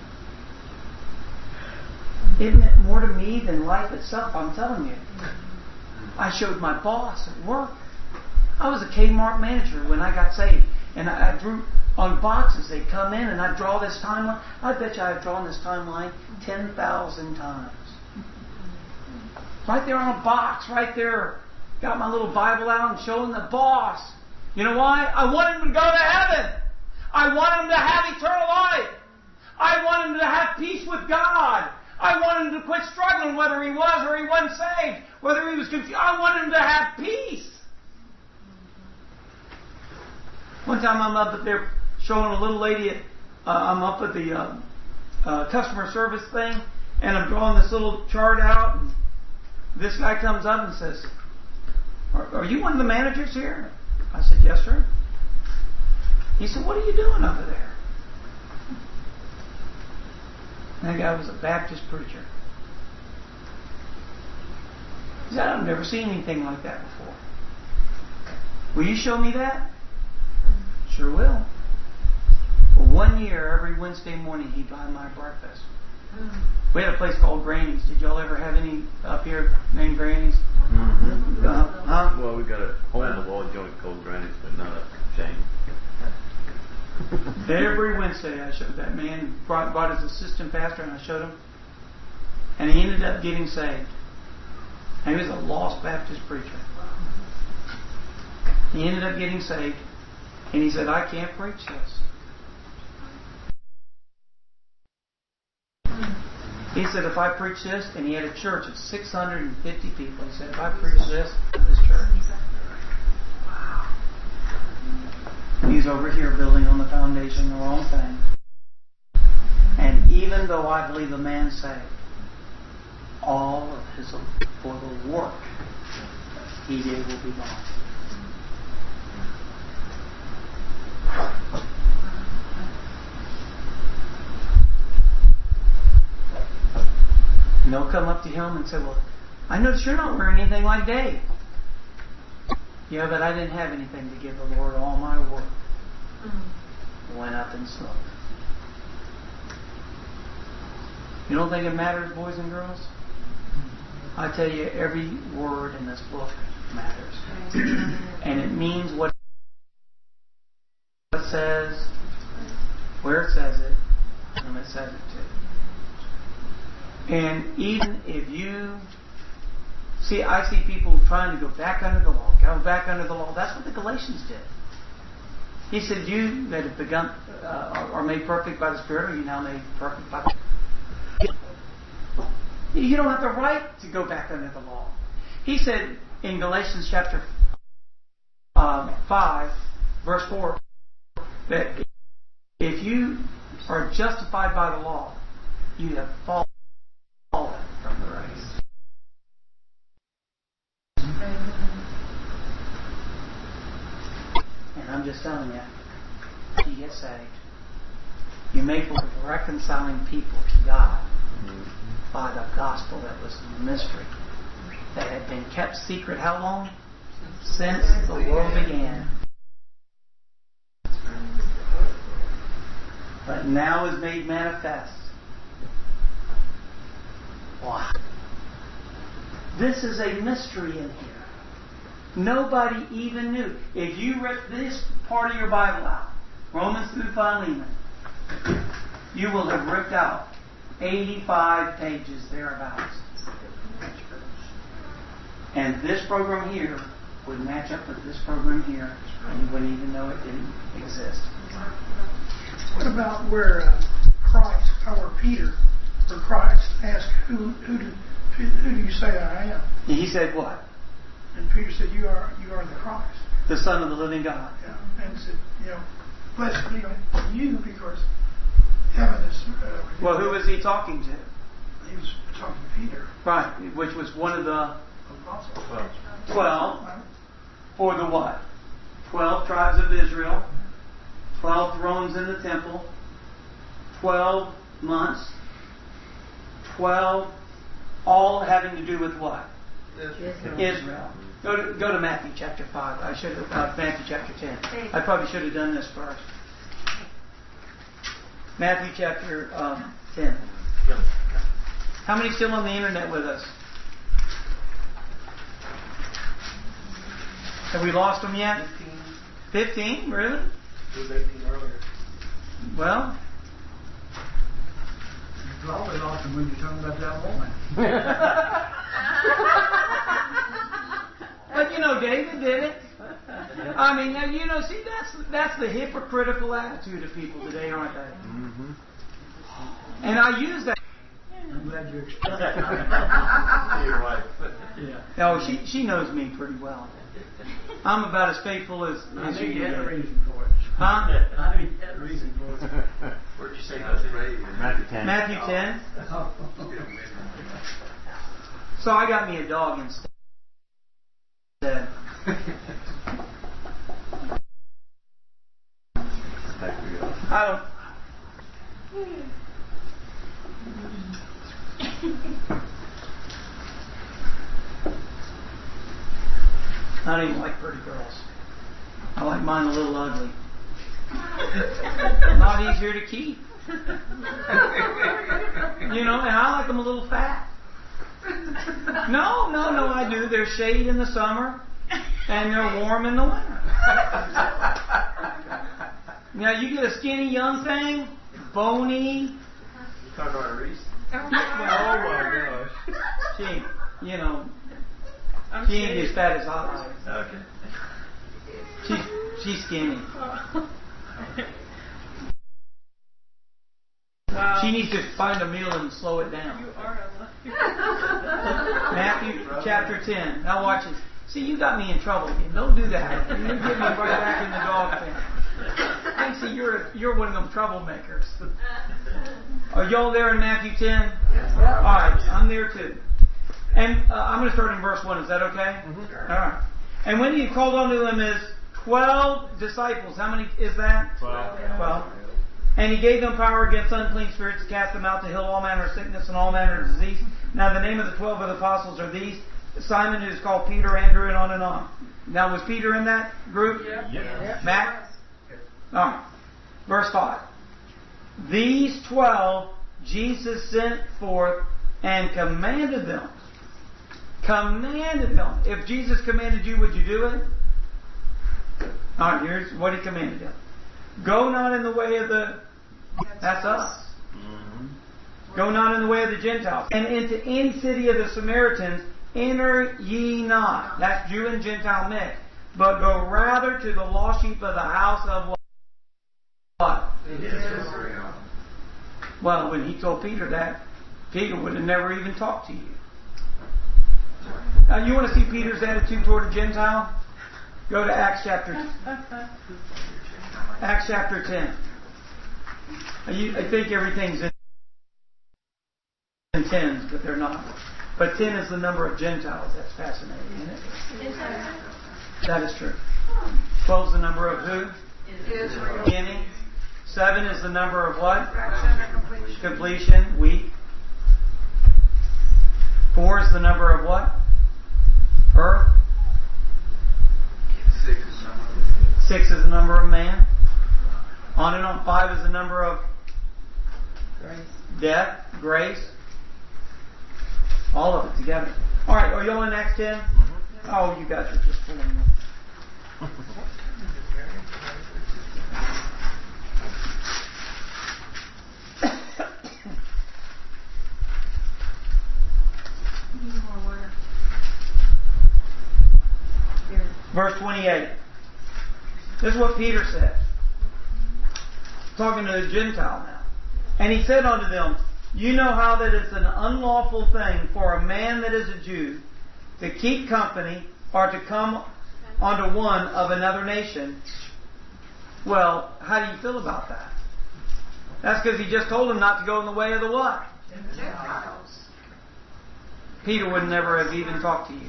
It meant more to me than life itself, I'm telling you. I showed my boss at work. I was a Kmart manager when I got saved. And I, I drew on boxes. They'd come in and I'd draw this timeline. I bet you I've drawn this timeline ten thousand times. Right there on a box, right there. Got my little Bible out and showing the boss. You know why? I want him to go to heaven. I want him to have eternal life. I want him to have peace with God. I want him to quit struggling whether he was or he wasn't saved, whether he was confused. I want him to have peace. One time I'm up there showing a little lady, at, uh, I'm up at the uh, uh, customer service thing, and I'm drawing this little chart out, and this guy comes up and says, are, are you one of the managers here? I said, yes, sir. He said, what are you doing over there? That guy was a Baptist preacher. He said, I've never seen anything like that before. Will you show me that? Sure will. For one year, every Wednesday morning, he'd buy my breakfast. We had a place called Granny's. Did y'all ever have any up here named Granny's? Mm-hmm. Uh, huh? Well, we got a hole in the wall joint called Granny's, but not a chain. Every Wednesday I showed that man, brought, brought his assistant pastor, and I showed him. And he ended up getting saved. And he was a lost Baptist preacher. He ended up getting saved. And he said, I can't preach this. He said, if I preach this, and he had a church of six hundred fifty people. He said, if I preach this, this church. Wow. He's over here building on the foundation the wrong thing. And even though I believe the man saved, all of his for the work he did will be gone. And they'll come up to him and say, well, I notice you're not wearing anything like Dave. Yeah, but I didn't have anything to give the Lord all my work. Mm-hmm. Went up and smoked. You don't think it matters, boys and girls? I tell you, every word in this book matters. And it means what it says, where it says it, and whom it says it to. And even if you... See, I see people trying to go back under the law, go back under the law. That's what the Galatians did. He said, you that have begun, uh, are made perfect by the Spirit, are you now made perfect by the Spirit? You don't have the right to go back under the law. He said in Galatians chapter um, five, verse four, that if you are justified by the law, you have fallen from the race. And I'm just telling you, you get saved. You're made for reconciling people to God by the gospel that was a mystery that had been kept secret how long? Since the world began. But now is made manifest. Wow. This is a mystery in here. Nobody even knew. If you rip this part of your Bible out, Romans through Philemon, you will have ripped out eighty-five pages thereabouts. And this program here would match up with this program here, and you wouldn't even know it didn't exist. What about where uh, Christ, or Peter, or Christ asked, who, who, do, who, who do you say I am? He said what? And Peter said, you are you are the Christ. The Son of the living God. Yeah. And said, you know, blessed be you because heaven is... Uh, well, who was he talking to? He was talking to Peter. Right, which was one of the... Apostles. Twelve. Twelve. For the what? Twelve tribes of Israel. Twelve thrones in the temple. Twelve months. Twelve, all having to do with what? Israel. Israel. Go to, go to Matthew chapter five. I should have, uh, Matthew chapter ten. I probably should have done this first. Matthew chapter um, ten. How many still on the internet with us? Have we lost them yet? Fifteen. Fifteen? Really? It was eighteen earlier. Well, you probably lost them when you're talking about that woman. But you know, David did it. I mean, you know, see, that's that's the hypocritical attitude of people today, aren't they? Mm-hmm. And I use that. I'm glad you explained that. You're right. Yeah. Oh, she she knows me pretty well. I'm about as faithful as, I as think you you had a get. reason for it. Huh? I think you had a reason for it. Where'd you say that? Matthew ten. Matthew ten. So I got me a dog instead. I don't. I don't even like pretty girls. I like mine a little ugly. Not easier to keep. You know, and I like them a little fat. No, no, no, I do. They're shade in the summer, and they're warm in the winter. Now, you get a skinny young thing, bony. You talking about Reese? Oh my gosh. She ain't, you know, I'm she ain't as fat as I like. Okay. She's, she's skinny. Wow. She needs to find a meal and slow it down. You are a Matthew chapter ten. Now watch this. See, you got me in trouble again. Don't do that. You get me right back in the dog pen. I see you're you're one of them troublemakers. Are y'all there in Matthew ten? Yes. All right, I'm there too. And uh, I'm going to start in verse one. Is that okay? Mm-hmm. All right. And when he called unto them his twelve disciples, how many is that? Twelve. Twelve. And he gave them power against unclean spirits to cast them out, to heal all manner of sickness and all manner of disease. Now the name of the twelve of the apostles are these: Simon, who is called Peter, Andrew, and on and on. Now was Peter in that group? Yeah. Yeah. Matt? Alright. Verse five. These twelve Jesus sent forth and commanded them. Commanded them. If Jesus commanded you, would you do it? Alright, here's what he commanded them. Go not in the way of the... That's us. Mm-hmm. Go not in the way of the Gentiles. And into any city of the Samaritans enter ye not. That's Jew and Gentile mixed. But go rather to the lost sheep of the house of what? Israel. Well, when he told Peter that, Peter would have never even talked to you. Now, you want to see Peter's attitude toward a Gentile? Go to Acts chapter Acts chapter ten. You, I think everything's in, in tens, but they're not. But ten is the number of Gentiles. That's fascinating, isn't it? That is true. Twelve is the number of who? Israel. Beginning. Seven is the number of what? Completion. Completion. Week. Four is the number of what? Earth. Six is the number of Six is the number of man. On and on. Five is the number of Grace. death, grace. All of it together. All right, are y'all in Acts ten? Mm-hmm. Oh, you guys are just fooling me. Verse twenty-eight. This is what Peter said. Talking to the Gentile now. And he said unto them, you know how that it's an unlawful thing for a man that is a Jew to keep company or to come unto one of another nation. Well, how do you feel about that? That's because he just told them not to go in the way of the what? Gentiles. Peter would never have even talked to you.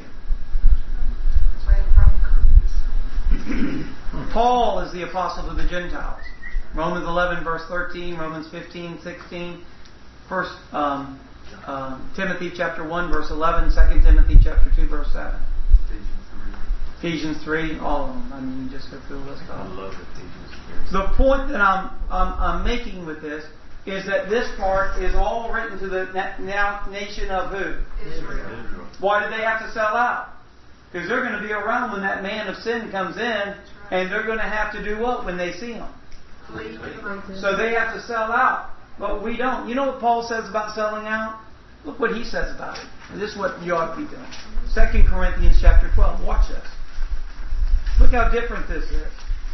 Paul is the apostle to the Gentiles. Romans eleven verse thirteen, Romans fifteen, sixteen, First um, um, Timothy chapter one verse eleven, Second Timothy chapter two verse seven. Ephesians three, all of them. I mean, you just go through the list of them. I love Ephesians three. The The point that I'm, I'm, I'm making with this is that this part is all written to the na- now nation of who? Israel. Why do they have to sell out? Because they're going to be around when that man of sin comes in, and they're going to have to do what when they see him? So they have to sell out. But we don't. You know what Paul says about selling out? Look what he says about it. And this is what you ought to be doing. Second Corinthians chapter twelve. Watch this. Look how different this is.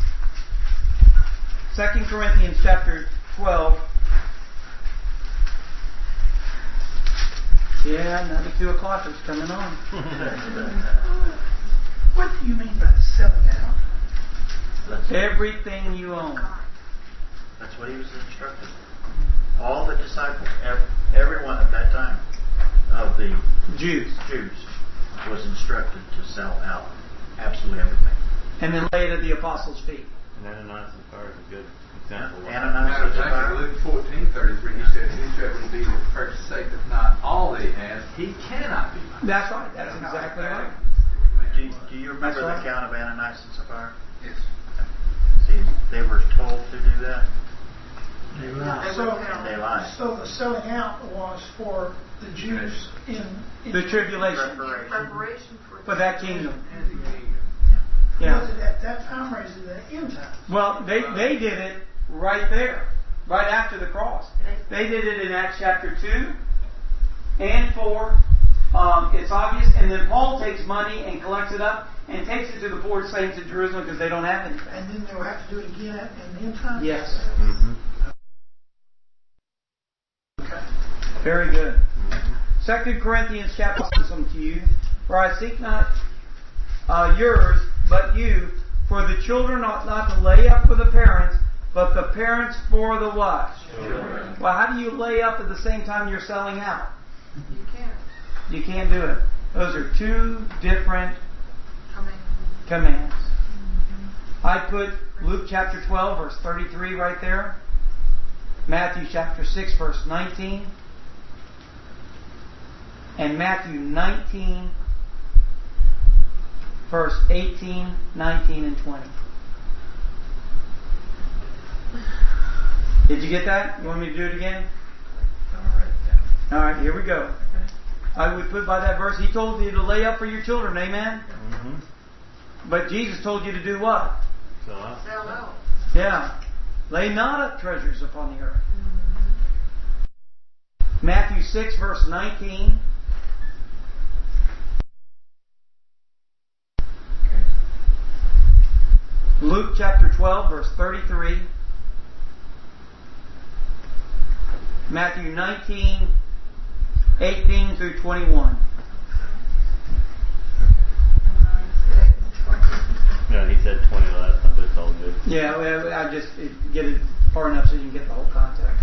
Second Corinthians chapter twelve. Yeah, another two o'clock is coming on. What do you mean by selling out? That's, Everything you own. that's what he was instructed. All the disciples, ev- everyone at that time of the Jews. Jews was instructed to sell out absolutely everything. And then lay it at the apostles' feet. And Ananias and Sapphira is a good example. Ananias Matter and of fact, in Sapphira. Luke fourteen thirty-three, he said, whosoever will be will purchase taketh not all that he has, he cannot be mine. That's right. That's exactly right. Do you, do you remember That's right. the account of Ananias and Sapphira? Yes. See, they were told to do that, They lied. So, and they lied. so the selling out was for the Jews in, in The tribulation. Preparation. Preparation for, For that kingdom. Was Yeah. it at that time or is it at end time? Well, they, they did it right there. Right after the cross. They did it in Acts chapter two and four. Um, it's obvious. And then Paul takes money and collects it up and takes it to the poor saints in Jerusalem because they don't have anything. And then they'll have to do it again at in the end time? Yes. Mm-hmm. Okay. Very good. Second Corinthians chapter some to you. For I seek not uh, yours, but you. For the children ought not to lay up for the parents, but the parents for the what? Children. Well, how do you lay up at the same time you're selling out? you can't. You can't do it. Those are two different I mean, commands. I put Luke chapter twelve, verse thirty-three right there. Matthew chapter six, verse nineteen. And Matthew nineteen, verse eighteen, nineteen, and twenty. Did you get that? You want me to do it again? All right, here we go. I would put by that verse, He told you to lay up for your children, amen? Mm-hmm. But Jesus told you to do what? Sell out. Sell out. Yeah. Lay not up treasures upon the earth. Mm-hmm. Matthew six, verse nineteen. Luke chapter twelve, verse thirty-three. Matthew nineteen, eighteen through twenty-one. No, he said twenty last time, but it's all good. Yeah, well, I just get it far enough so you can get the whole context.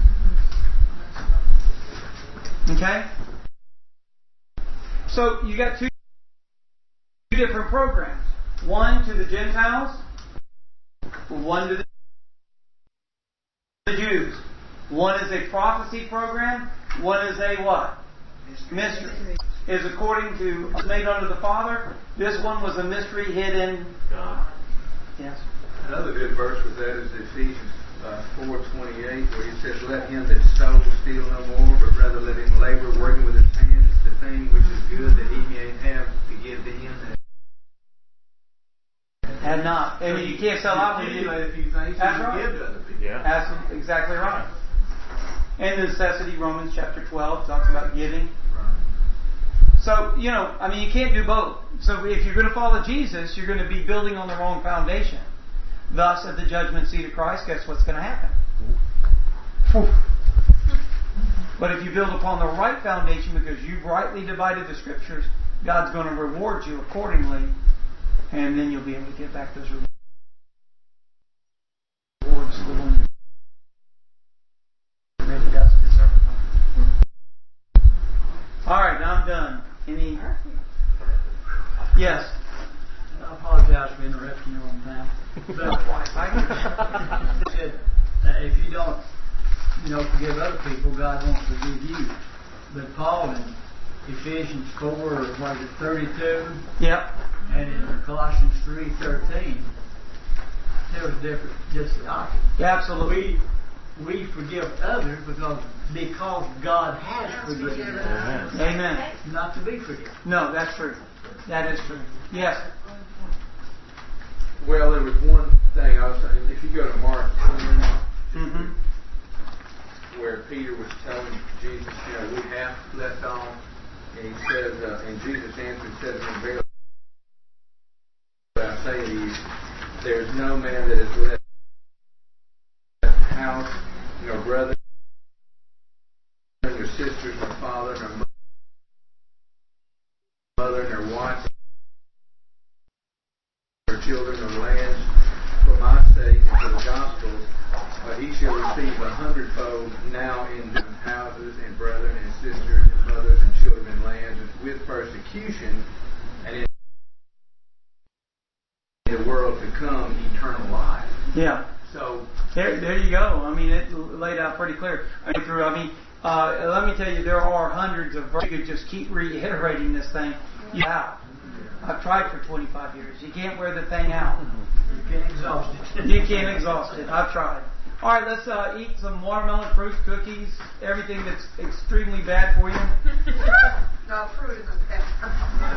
Okay? So you got two different programs. One to the Gentiles, one to the Jews. One is a prophecy program, one is a what? Mystery. Mystery. Is according to made unto the Father. This one was a mystery hidden God. Yes. Another good verse with that is Ephesians uh, four twenty-eight, where he says, "Let him that stole steal no more, but rather let him labor, working with his hands the thing which is good, that he may have to give to him that had not." I mean, you can't sell out when you do a few things. That's right. Give to other people. Yeah. That's exactly right. And the necessity, Romans chapter twelve, talks about giving. So, you know, I mean, you can't do both. So if you're going to follow Jesus, you're going to be building on the wrong foundation. Thus, at the judgment seat of Christ, guess what's going to happen? But if you build upon the right foundation because you've rightly divided the Scriptures, God's going to reward you accordingly, and then you'll be able to get back those rewards to the one who really does deserve them. All right, now I'm done. Any? Yes. I apologize for interrupting you on time. But said, uh, if you don't, you know, forgive other people, God won't forgive you. But Paul in Ephesians four, what is it, thirty-two? Yep. And in Colossians three thirteen, there was different, just the opposite. Yeah, absolutely. We, we forgive others because because God has forgiven us. Amen. Not to be forgiven. No, that's true. That is true. Yes. Well, there was one thing I was saying. If you go to Mark ten, mm-hmm. where Peter was telling Jesus, you know, we have left off, and he says, uh, and Jesus answered and said to him, "Verily I say to you, there is no man that has left house, nor brother, nor sisters, nor father, nor mother, nor wife, nor children, nor lands, for my sake and for the gospel, but he shall receive a hundredfold now in houses and brethren and sisters and mothers and children and lands, with persecution, and in the world to come eternal life." Yeah. So there, there you go. I mean, it laid out pretty clear. Through, I mean, uh, let me tell you, there are hundreds of verses. You could just keep reiterating this thing. Yeah. I've tried for twenty-five years. You can't wear the thing out. You can't exhaust it. You can't exhaust it. I've tried. All right, let's uh, eat some watermelon fruit cookies. Everything that's extremely bad for you. No, fruit isn't bad.